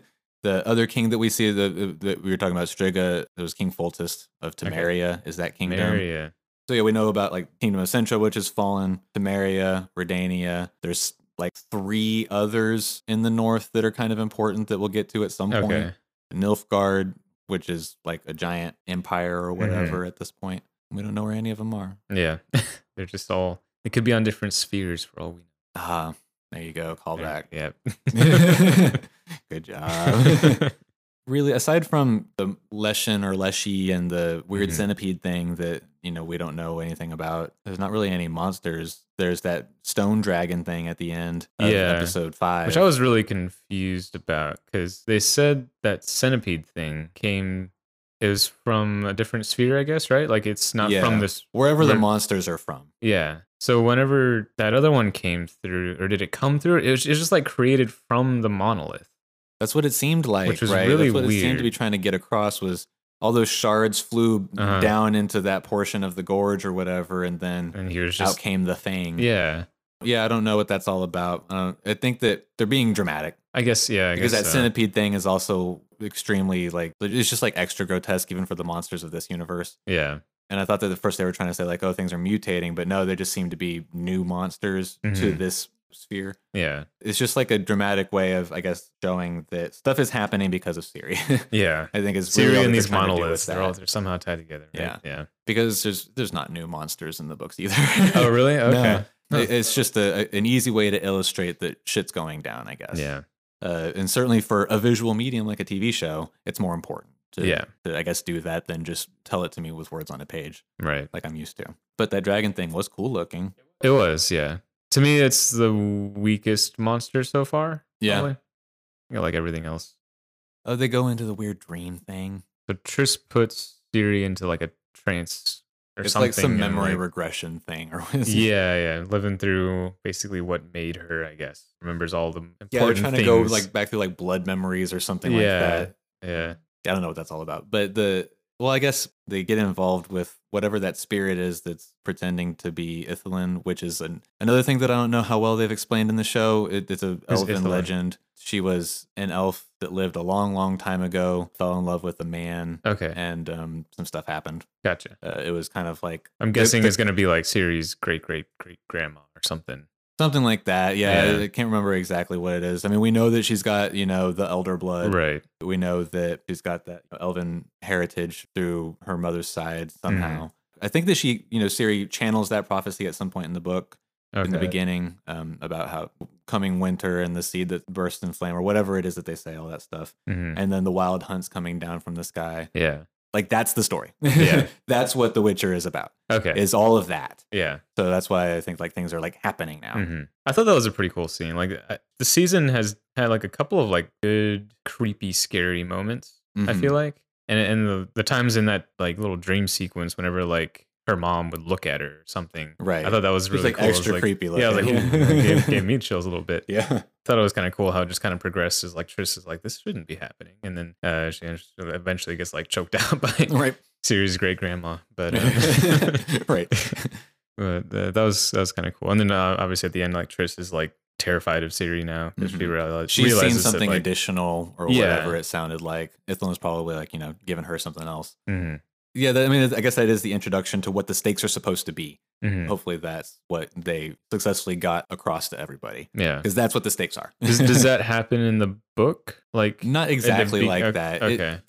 The other king that we see that we were talking about, Striga, it was King Foltest of Temeria. Is that kingdom? Temeria. So yeah, we know about like Kingdom of Sintra, which has fallen, Temeria, Redania. There's like 3 others in the north that are kind of important that we'll get to at some point. Nilfgaard, which is like a giant empire or whatever at this point. We don't know where any of them are. Yeah, they're just all, it could be on different spheres for all we know. There you go, callback. Yeah. Good job. really, aside from the Leshen or Leshy and the weird Mhm. centipede thing that, we don't know anything about, there's not really any monsters. There's that stone dragon thing at the end of Yeah. episode 5. Which I was really confused about because they said that centipede thing it was from a different sphere, I guess, right? Like it's not from this. wherever the monsters are from. Yeah. So whenever that other one came through, or did it come through? It was just like created from the monolith. That's what it seemed like, Which was right? really That's what it seemed to be weird. trying to get across was all those shards flew Uh-huh. down into that portion of the gorge or whatever, and then And he was out just came the thing. yeah. Yeah, I don't know what that's all about. I think that they're being dramatic. I guess yeah. Because that so. centipede thing is also extremely it's just like extra grotesque even for the monsters of this universe. Yeah. And I thought that at first they were trying to say like, oh, things are mutating, but no, they just seem to be new monsters to Mhm. this sphere. Yeah. It's just like a dramatic way of, I guess, showing that stuff is happening because of Siri. Yeah. I think is really Syria all and that these they're trying to do with monoliths, that. they're somehow tied together. Right? Yeah. Yeah. Because there's not new monsters in the books either. Oh, really? Okay. No. It's just an easy way to illustrate that shit's going down, I guess. Yeah. And certainly for a visual medium like a TV show, it's more important Yeah. to, I guess, do that than just tell it to me with words on a page Right. like I'm used to. But that dragon thing was cool looking. It was, yeah. To me, it's the weakest monster so far. Yeah. Probably. Yeah, like everything else. Oh, they go into the weird dream thing. So Triss puts Siri into like a trance or It's something. like some and, memory like, regression thing. Or yeah, living through basically what made her, I guess. Remembers all the important yeah, they're trying to go things. like back through like blood memories or something like that. Yeah. I don't know what that's all about. But I guess they get involved with whatever that spirit is that's pretending to be Ithelin, which is another thing that I don't know how well they've explained in the show. It's a Who's elven Ithelin? legend. She was an elf that lived a long, long time ago, fell in love with a man, Okay. and some stuff happened. Gotcha. It was kind of like I'm guessing it's going to be like Siri's great grandma or something. something like that. Yeah, Yeah. I can't remember exactly what it is. I mean, we know that she's got, the elder blood. Right. We know that she's got that elven heritage through her mother's side somehow. I think that she, Siri channels that prophecy at some point in the book in the beginning about how coming winter and the seed that bursts in flame or whatever it is that they say, all that stuff. Mhm. And then the wild hunts coming down from the sky. Yeah. Like that's the story. Yeah. That's what The Witcher is about. Okay. Is all of that. Yeah. So that's why I think like things are like happening now. hmm I thought that was a pretty cool scene. Like the season has had like a couple of like good, creepy, scary moments. I Mhm. feel like, and the times in that like little dream sequence, whenever like her mom would look at her or something. Right. I thought that was It was, really like, cool. It was, extra like, creepy Yeah, I was like, looking. ooh, gave me chills a little bit. Yeah. Thought it was kind of cool how it just kind of progressed as like Triss is like, this shouldn't be happening, and then she eventually gets like choked out by Right. Siri's great grandma. But Right. but that was kind of cool. And then obviously at the end, like Triss is like terrified of Siri now because she Mhm. She's seen realizes that, something like, additional or Yeah. whatever it sounded like. Ithlin was probably like, giving her something else. mhm, Yeah, I mean, I guess that is the introduction to what the stakes are supposed to be. mhm. Hopefully that's what they successfully got across to everybody. Yeah. Because that's what the stakes are. Does that happen in the book? Like Not exactly like that. Okay.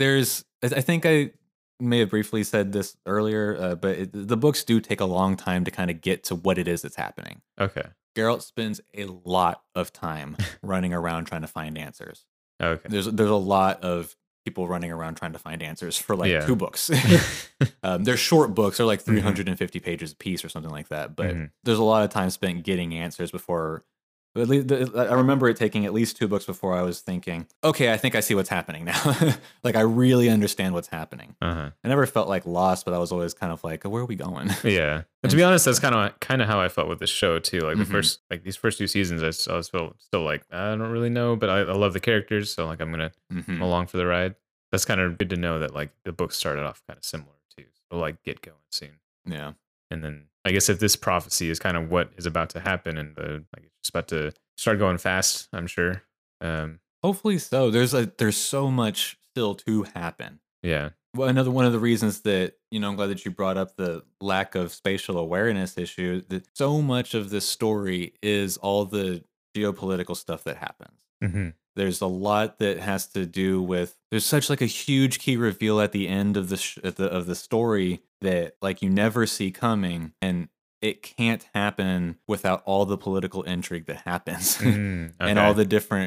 I think I may have briefly said this earlier, but the books do take a long time to kind of get to what it is that's happening. Okay. Geralt spends a lot of time running around trying to find answers. Okay. There's a lot of people running around trying to find answers for like Yeah. 2 books. They're short books. They're like 350 pages a piece or something like that. But Mhm. there's a lot of time spent getting answers before. At least, I remember it taking at least 2 books before I was thinking, okay, I think I see what's happening now. Like I really understand what's happening. Uh-huh. I never felt like lost, but I was always kind of like, where are we going? Yeah. And to be honest, that's kind of how I felt with this show too. Like Mhm. these first 2 seasons, I was still like, I don't really know, but I love the characters, so like I'm gonna Mhm. come along for the ride. That's kind of good to know that like the book started off kind of similar too. So like get going soon. Yeah. And then I guess if this prophecy is kind of what is about to happen, and it's just about to start going fast, I'm sure. Hopefully so. There's so much still to happen. Yeah. Well, another one of the reasons that I'm glad that you brought up the lack of spatial awareness issue. That so much of this story is all the geopolitical stuff that happens. hmm There's a lot that has to do with. There's such like a huge key reveal at the end of of the story that like you never see coming, and it can't happen without all the political intrigue that happens Mm, and all the different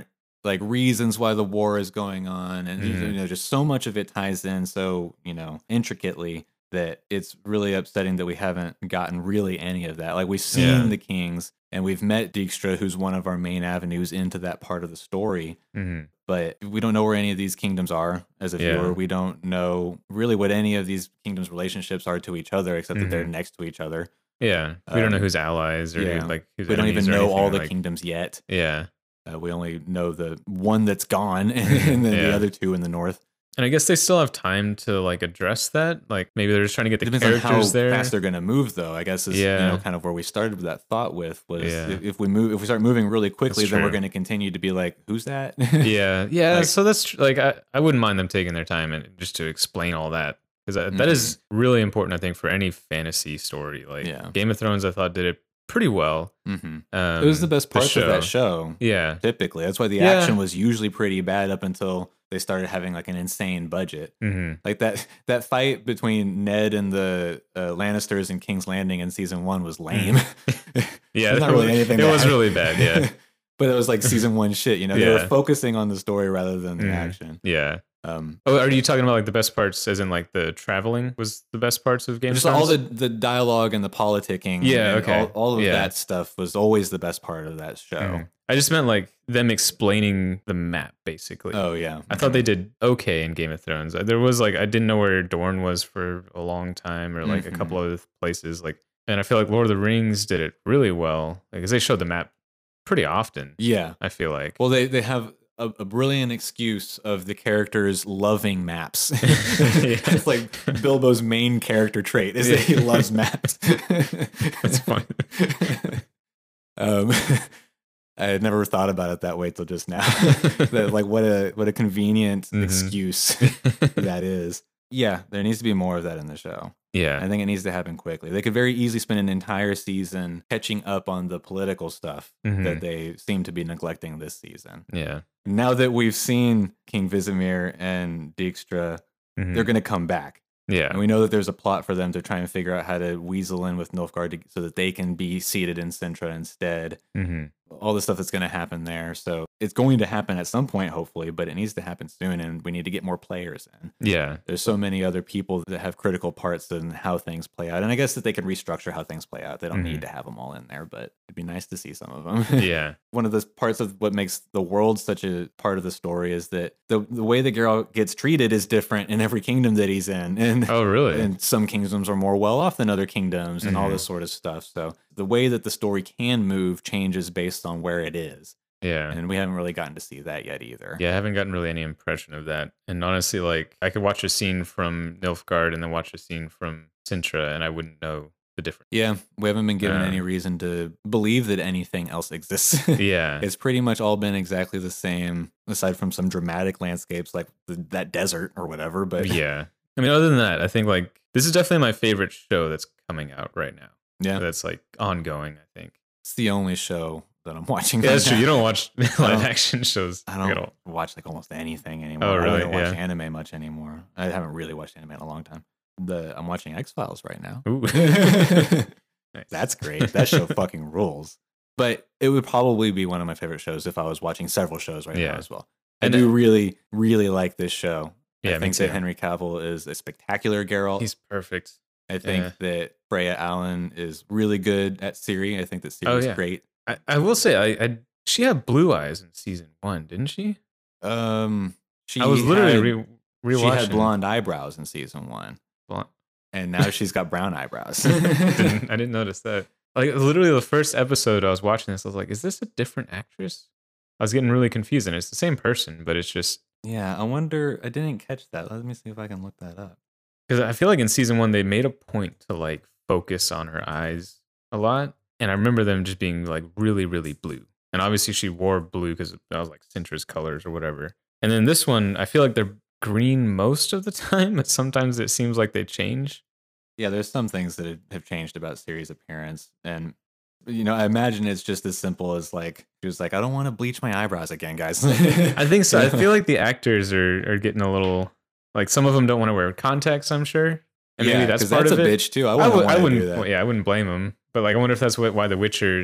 like reasons why the war is going on, and just so much of it ties in so intricately that it's really upsetting that we haven't gotten really any of that. Like we've seen the kings and we've met Dijkstra, who's one of our main avenues into that part of the story. But we don't know where any of these kingdoms are as a viewer. We don't know really what any of these kingdoms' relationships are to each other, except that they're next to each other. Yeah, we don't know who's allies or who's we don't even know all the like, kingdoms yet. Yeah, we only know the one that's gone, and then the other two in the north. And I guess they still have time to like address that. Like maybe they're just trying to get the characters on how there. Fast they're going to move, though. I guess is kind of where we started with that thought with was if we start moving really quickly, then we're going to continue to be like, who's that? Yeah. Like, so that's like I wouldn't mind them taking their time and just to explain all that, because that is really important, I think, for any fantasy story. Like Game of Thrones, I thought did it pretty well. It was the best part of that show. Yeah, typically that's why the action was usually pretty bad up until they started having like an insane budget. Like that fight between Ned and the Lannisters in King's Landing in season 1 was lame. Yeah, not really anything. It was really bad. Yeah, but it was like season 1 shit. They were focusing on the story rather than the action. Yeah. Are you talking about like the best parts, as in like the traveling was the best parts of Game of Thrones? All the dialogue and the politicking. Yeah, okay. All of that stuff was always the best part of that show. I just meant like them explaining the map, basically. Oh yeah, I thought they did okay in Game of Thrones. There was like I didn't know where Dorne was for a long time, or like a couple other places. Like, and I feel like Lord of the Rings did it really well because they showed the map pretty often. Yeah, I feel like. Well, they have a brilliant excuse of the characters loving maps. It's like Bilbo's main character trait is that he loves maps. That's fun. I had never thought about it that way till just now. Like what a convenient excuse that is. Yeah, there needs to be more of that in the show. Yeah. I think it needs to happen quickly. They could very easily spend an entire season catching up on the political stuff that they seem to be neglecting this season. Yeah. Now that we've seen King Vizimir and Dijkstra, they're going to come back. Yeah. And we know that there's a plot for them to try and figure out how to weasel in with Nilfgaard so that they can be seated in Cintra instead. All the stuff that's going to happen there. So it's going to happen at some point, hopefully, but it needs to happen soon, and we need to get more players in. Yeah. There's so many other people that have critical parts in how things play out. And I guess that they can restructure how things play out. They don't need to have them all in there, but it'd be nice to see some of them. Yeah. One of the parts of what makes the world such a part of the story is that the way that Geralt gets treated is different in every kingdom that he's in. And, oh, really? And some kingdoms are more well off than other kingdoms and all this sort of stuff. So the way that the story can move changes based on where it is. Yeah. And we haven't really gotten to see that yet either. Yeah, I haven't gotten really any impression of that. And honestly, like I could watch a scene from Nilfgaard and then watch a scene from Cintra and I wouldn't know the difference. Yeah, we haven't been given any reason to believe that anything else exists. Yeah. It's pretty much all been exactly the same, aside from some dramatic landscapes like that desert or whatever. But yeah. I mean, other than that, I think like this is definitely my favorite show that's coming out right now. Yeah. That's like ongoing, I think. It's the only show that I'm watching. Yeah, right that's now. true. You don't watch live action shows. I don't watch like almost anything anymore. Oh, really? I don't watch anime much anymore. I haven't really watched anime in a long time. I'm watching X-Files right now. Ooh. Nice. That's great. That show fucking rules. But it would probably be one of my favorite shows if I was watching several shows right now as well. I do really, really like this show. Yeah, I think that Henry Cavill is a spectacular Geralt. He's perfect. I think that Freya Allan is really good at Ciri. I think that Ciri is great. I will say, she had blue eyes in season 1, didn't she? I was literally rewatching. She had blonde eyebrows in season 1. Blonde. And now she's got brown eyebrows. I didn't notice that. Like literally the first episode I was watching this, I was like, is this a different actress? I was getting really confused, and it's the same person, but it's just... Yeah, I wonder... I didn't catch that. Let me see if I can look that up. Because I feel like in season 1, they made a point to like focus on her eyes a lot. And I remember them just being like really, really blue. And obviously she wore blue because that was like Cintra's colors or whatever. And then this one, I feel like they're green most of the time, but sometimes it seems like they change. Yeah, there's some things that have changed about Ciri's appearance. And, I imagine it's just as simple as like, she was like, I don't want to bleach my eyebrows again, guys. I think so. I feel like the actors are getting a little, like some of them don't want to wear contacts, I'm sure. And maybe that's part of it. That's a bitch too. I wouldn't do that. Yeah, I wouldn't blame them. But like, I wonder if that's why the Witchers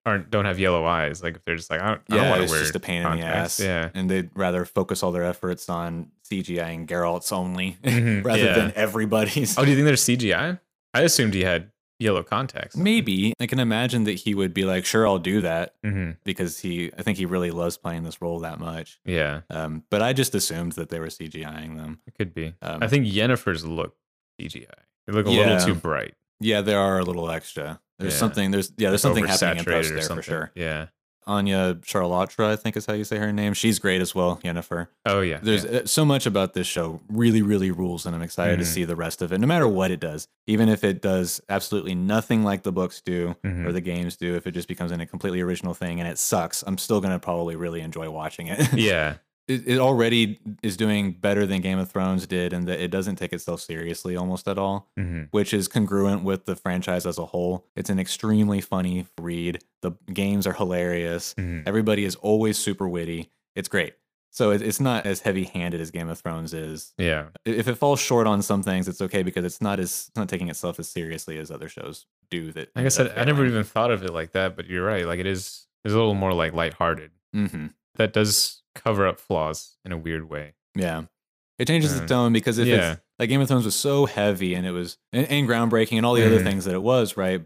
don't have yellow eyes. Like if they're just like, I don't Yeah, want to it's wear just a pain in the contacts. ass. Yeah. And they'd rather focus all their efforts on CGI and Geralt's only Mhm, rather yeah. than everybody's. Oh, do you think there's CGI? I assumed he had yellow contacts. Maybe. I can imagine that he would be like, sure, I'll do that Hmm. because I think he really loves playing this role that much. Yeah, But I just assumed that they were CGIing them. it could be. Um, I think Yennefer's look CGI. They look a Yeah. little too bright. Yeah, they are a little extra. There's Yeah. something. There's something happening in post Oversaturated or there for something. sure. Yeah. Anya Charlotte, I think is how you say her name. She's great as well, Yennefer. Oh yeah. There's so much about this show really, really rules, and I'm excited to Mhm. see the rest of it, no matter what it does. Even if it does absolutely nothing like the books do Mhm. or the games do, if it just becomes a completely original thing and it sucks, I'm still going to probably really enjoy watching it. Yeah. It already is doing better than Game of Thrones did, and that it doesn't take itself seriously almost at all, Hmm. which is congruent with the franchise as a whole. It's an extremely funny read. The games are hilarious. Hmm. Everybody is always super witty. It's great. So it's not as heavy-handed as Game of Thrones is. Yeah. If it falls short on some things, it's okay because it's not taking itself as seriously as other shows do. That Like I said, I never even thought of it like that, but you're right. Like it's a little more like lighthearted. Mm-hmm. That does cover up flaws in a weird way. Yeah. It changes the Um, tone because if yeah. it's like Game of Thrones was so heavy and it was and groundbreaking and all the other Mhm. things that it was, right?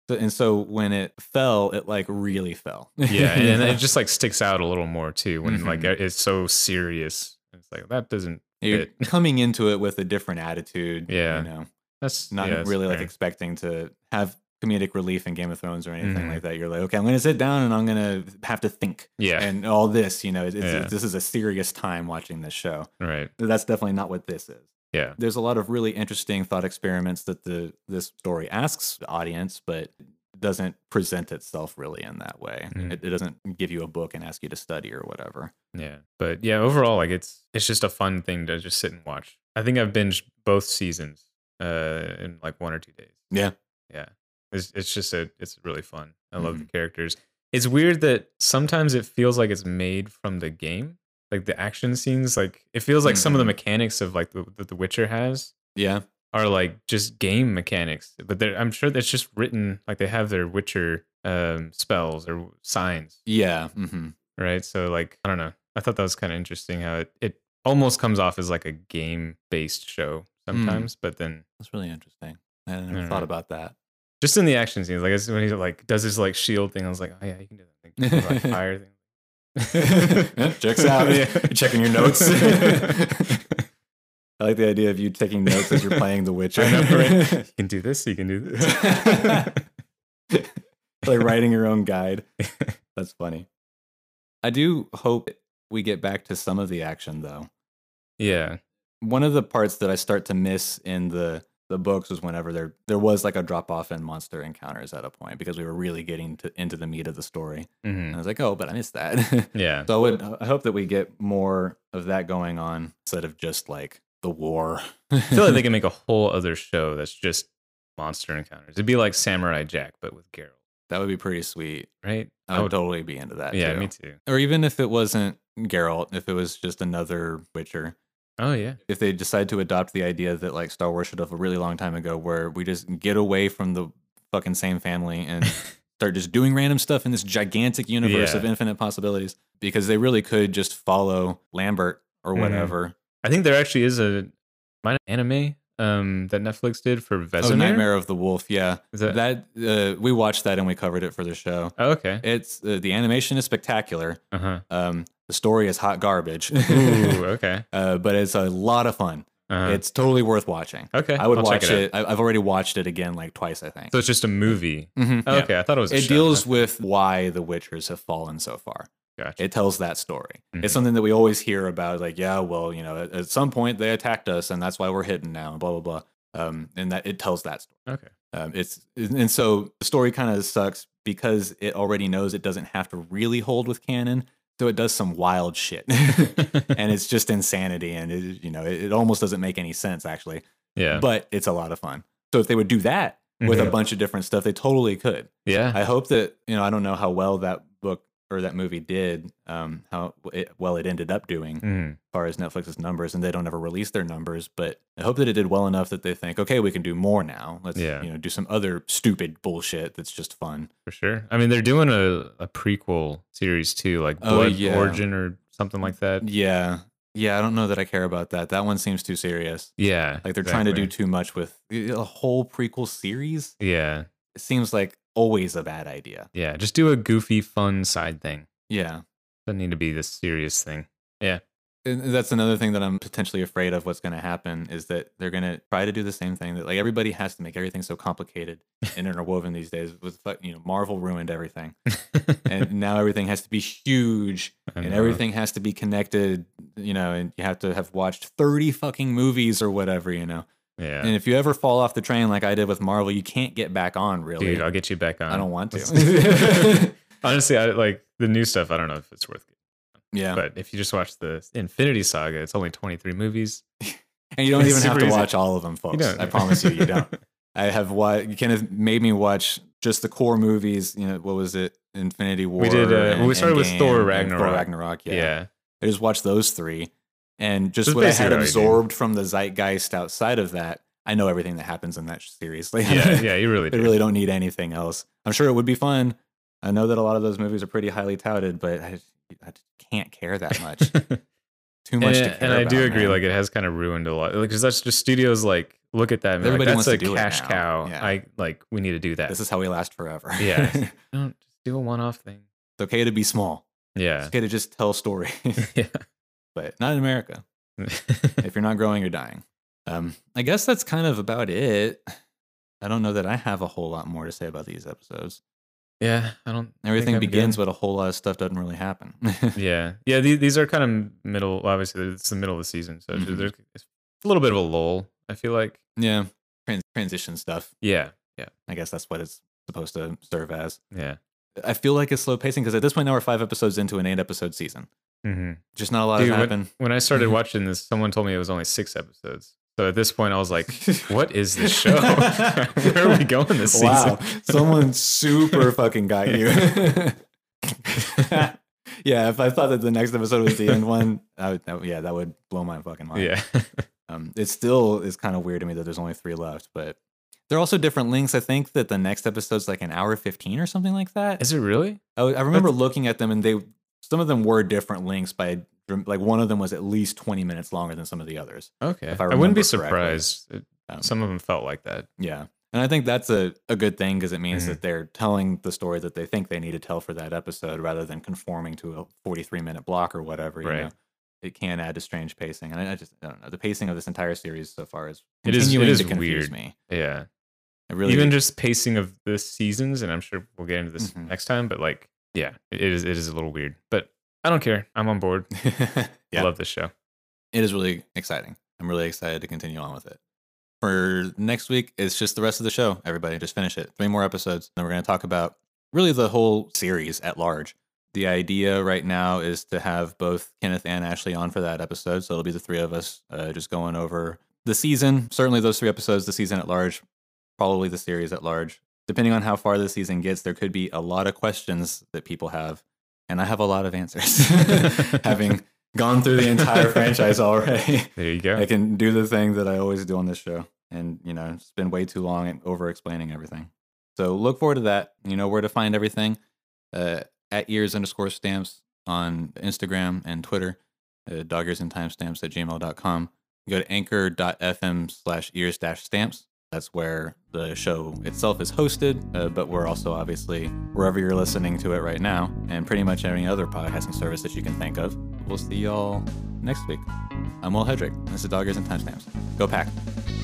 So when it fell, it like really fell. Yeah, and it just like sticks out a little more too when like Mhm. it's so serious. It's like that doesn't You're fit. coming into it with a different attitude. Yeah. You know, That's not yeah, that's really like fair. expecting to have comedic relief in Game of Thrones or anything Mhm. like that. You're like, okay, I'm going to sit down and I'm going to have to think. Yeah. And all this, Yeah. this is a serious time watching this show. Right. That's definitely not what this is. Yeah. There's a lot of really interesting thought experiments that this story asks the audience, but doesn't present itself really in that way. Mhm. It doesn't give you a book and ask you to study or whatever. Yeah. But yeah, overall, like it's just a fun thing to just sit and watch. I think I've binged both seasons in like 1 or 2 days. Yeah. Yeah. It's really fun. I love Mm-hmm. the characters. It's weird that sometimes it feels like it's made from the game. Like the action scenes, like it feels like some of the Mhm. mechanics of like that The Witcher has Yeah. are like just game mechanics. But I'm sure that's just written like they have their Witcher spells or signs, Yeah. Mm-hmm. right? So like I don't know. I thought that was kind of interesting how it almost comes off as like a game based show sometimes, but then That's really interesting. I never don't thought know. about that. just in the action scenes, like it's when he like does his like shield thing, I was like, oh yeah, you can do that thing, like fire thing. Yeah, checks out. Yeah. You're checking your notes. I like the idea of you taking notes as you're playing The Witcher. I know, right? You can do this. You can do this. Like writing your own guide. That's funny. I do hope we get back to some of the action, though. Yeah. One of the parts that I start to miss in the books was whenever there was like a drop off in monster encounters at a point because we were really getting into the meat of the story. And I Hmm. was like, oh, but I missed that. Yeah. So I hope that we get more of that going on instead of just like the war. I feel like they can make a whole other show that's just monster encounters. It'd be like Samurai Jack, but with Geralt, That would be pretty sweet. right? I would totally be into that. Yeah, too. me too. Or even if it wasn't Geralt, if it was just another Witcher. Oh yeah. If they decide to adopt the idea that like Star Wars should have a really long time ago, where we just get away from the fucking same family and start just doing random stuff in this gigantic universe Yeah. of infinite possibilities, because they really could just follow Lambert or Mhm. whatever. I think there actually is an anime that Netflix did for Vesemir. Oh, Nightmare of the Wolf. Yeah, Is that- we watched that and we covered it for the show. Oh, okay. It's the animation is spectacular. Uh-huh. The story is hot garbage. Ooh, okay. But it's a lot of fun. Uh-huh. It's totally worth watching. Okay. I would I'll check watch it it. I've already watched it again like twice, I think. So it's just a movie. Mhm, Oh, yeah. okay. I thought it was a It show. deals with why the Witchers have fallen so far. Gotcha. It tells that story. Mhm. It's something that we always hear about, like, yeah, well, at some point they attacked us, and that's why we're hidden now, and blah blah blah. And that it tells that story. Okay. And so the story kind of sucks because it already knows it doesn't have to really hold with canon, so it does some wild shit, and it's just insanity, and it almost doesn't make any sense actually. Yeah. But it's a lot of fun. So if they would do that with a Mhm. bunch of different stuff, they totally could. Yeah. I hope that I don't know how well that book or that movie did, well it ended up doing as far as Netflix's numbers, and they don't ever release their numbers, but I hope that it did well enough that they think, okay, we can do more now. Let's do some other stupid bullshit that's just fun. For sure. I mean, they're doing a prequel series too, like Blood Origin or something like that. Yeah. Yeah, I don't know that I care about that. That one seems too serious. Yeah. Like they're trying to do too much with a whole prequel series. Yeah. It seems like always a bad idea. Yeah, just do a goofy, fun side thing. Yeah. Doesn't need to be this serious thing. Yeah. And that's another thing that I'm potentially afraid of what's going to happen is that they're going to try to do the same thing that like everybody has to make everything so complicated and interwoven these days with, Marvel ruined everything. And now everything has to be huge and everything has to be connected, and you have to have watched 30 fucking movies or whatever, Yeah. And if you ever fall off the train like I did with Marvel, you can't get back on, really. Dude, I'll get you back on. I don't want to. Honestly, I like the new stuff. I don't know if it's worth it. Yeah. But if you just watch the Infinity Saga, it's only 23 movies. And you don't even have to watch all of them, folks. I promise you don't. I have Kenneth made me watch just the core movies. What was it? Infinity War. We did. We started with Thor Ragnarok. Thor Ragnarok, yeah. I just watched those 3. And just That's what I had absorbed from the zeitgeist outside of that, I know everything that happens in that series. Like, yeah, you really do. I really don't need anything else. I'm sure it would be fun. I know that a lot of those movies are pretty highly touted, but I can't care that much. Too much to care and I about, do agree, man. like it has kind of ruined a lot. Because that's just studios like look at that. Everybody that's wants a to do cash it now. cow. Yeah. We need to do that. This is how we last forever. Yeah. Don't just do a one-off thing. It's okay to be small. Yeah. It's okay to just tell stories. Yeah. But not in America. If you're not growing, you're dying. I guess that's kind of about it. I don't know that I have a whole lot more to say about these episodes. Yeah, I don't. Everything begins, but a whole lot of stuff doesn't really happen. Yeah. These are kind of middle. Obviously, it's the middle of the season, so there's a little bit of a lull. I feel like. Yeah, transition stuff. Yeah. I guess that's what it's supposed to serve as. Yeah. I feel like it's slow pacing because at this point now we're 5 episodes into an 8-episode season. Mm-hmm. Just not a lot has happened. When I started watching this, someone told me it was only 6 episodes. So at this point, I was like, what is this show? Where are we going this season? Wow. Someone super fucking got you. Yeah, if I thought that the next episode was the end one, that would blow my fucking mind. Yeah. It still is kind of weird to me that there's only 3 left, but they're also different links. I think that the next episode's like an hour 15 or something like that. Is it really? I remember looking at them and some of them were different links by like one of them was at least 20 minutes longer than some of the others. Okay. If I wouldn't be remember surprised. Some of them felt like that. Yeah. And I think that's a good thing because it means that they're telling the story that they think they need to tell for that episode rather than conforming to a 43-minute block or whatever. Right. You know? It can add to strange pacing. And I don't know. The pacing of this entire series so far is it is to confuse weird. me. Yeah. It really even just pacing of the seasons, and I'm sure we'll get into this next time, but like, yeah, it is a little weird. But I don't care. I'm on board. Yeah. I love this show. It is really exciting. I'm really excited to continue on with it. For next week, it's just the rest of the show. Everybody, just finish it. 3 more episodes. Then we're going to talk about really the whole series at large. The idea right now is to have both Kenneth and Ashley on for that episode. So it'll be the 3 of us just going over the season. Certainly those 3 episodes, the season at large, probably the series at large. Depending on how far the season gets, there could be a lot of questions that people have. And I have a lot of answers. Having gone through the entire franchise already. There you go. I can do the thing that I always do on this show and, spend way too long over explaining everything. So look forward to that. You know where to find everything. At ears_stamps on Instagram and Twitter. doggearsandtimestamps@gmail.com. Go to anchor.fm/ears-stamps. That's where the show itself is hosted, but we're also obviously wherever you're listening to it right now, and pretty much any other podcasting service that you can think of. We'll see y'all next week. I'm Will Hedrick. This is Dog Ears and Timestamps. Go Pack.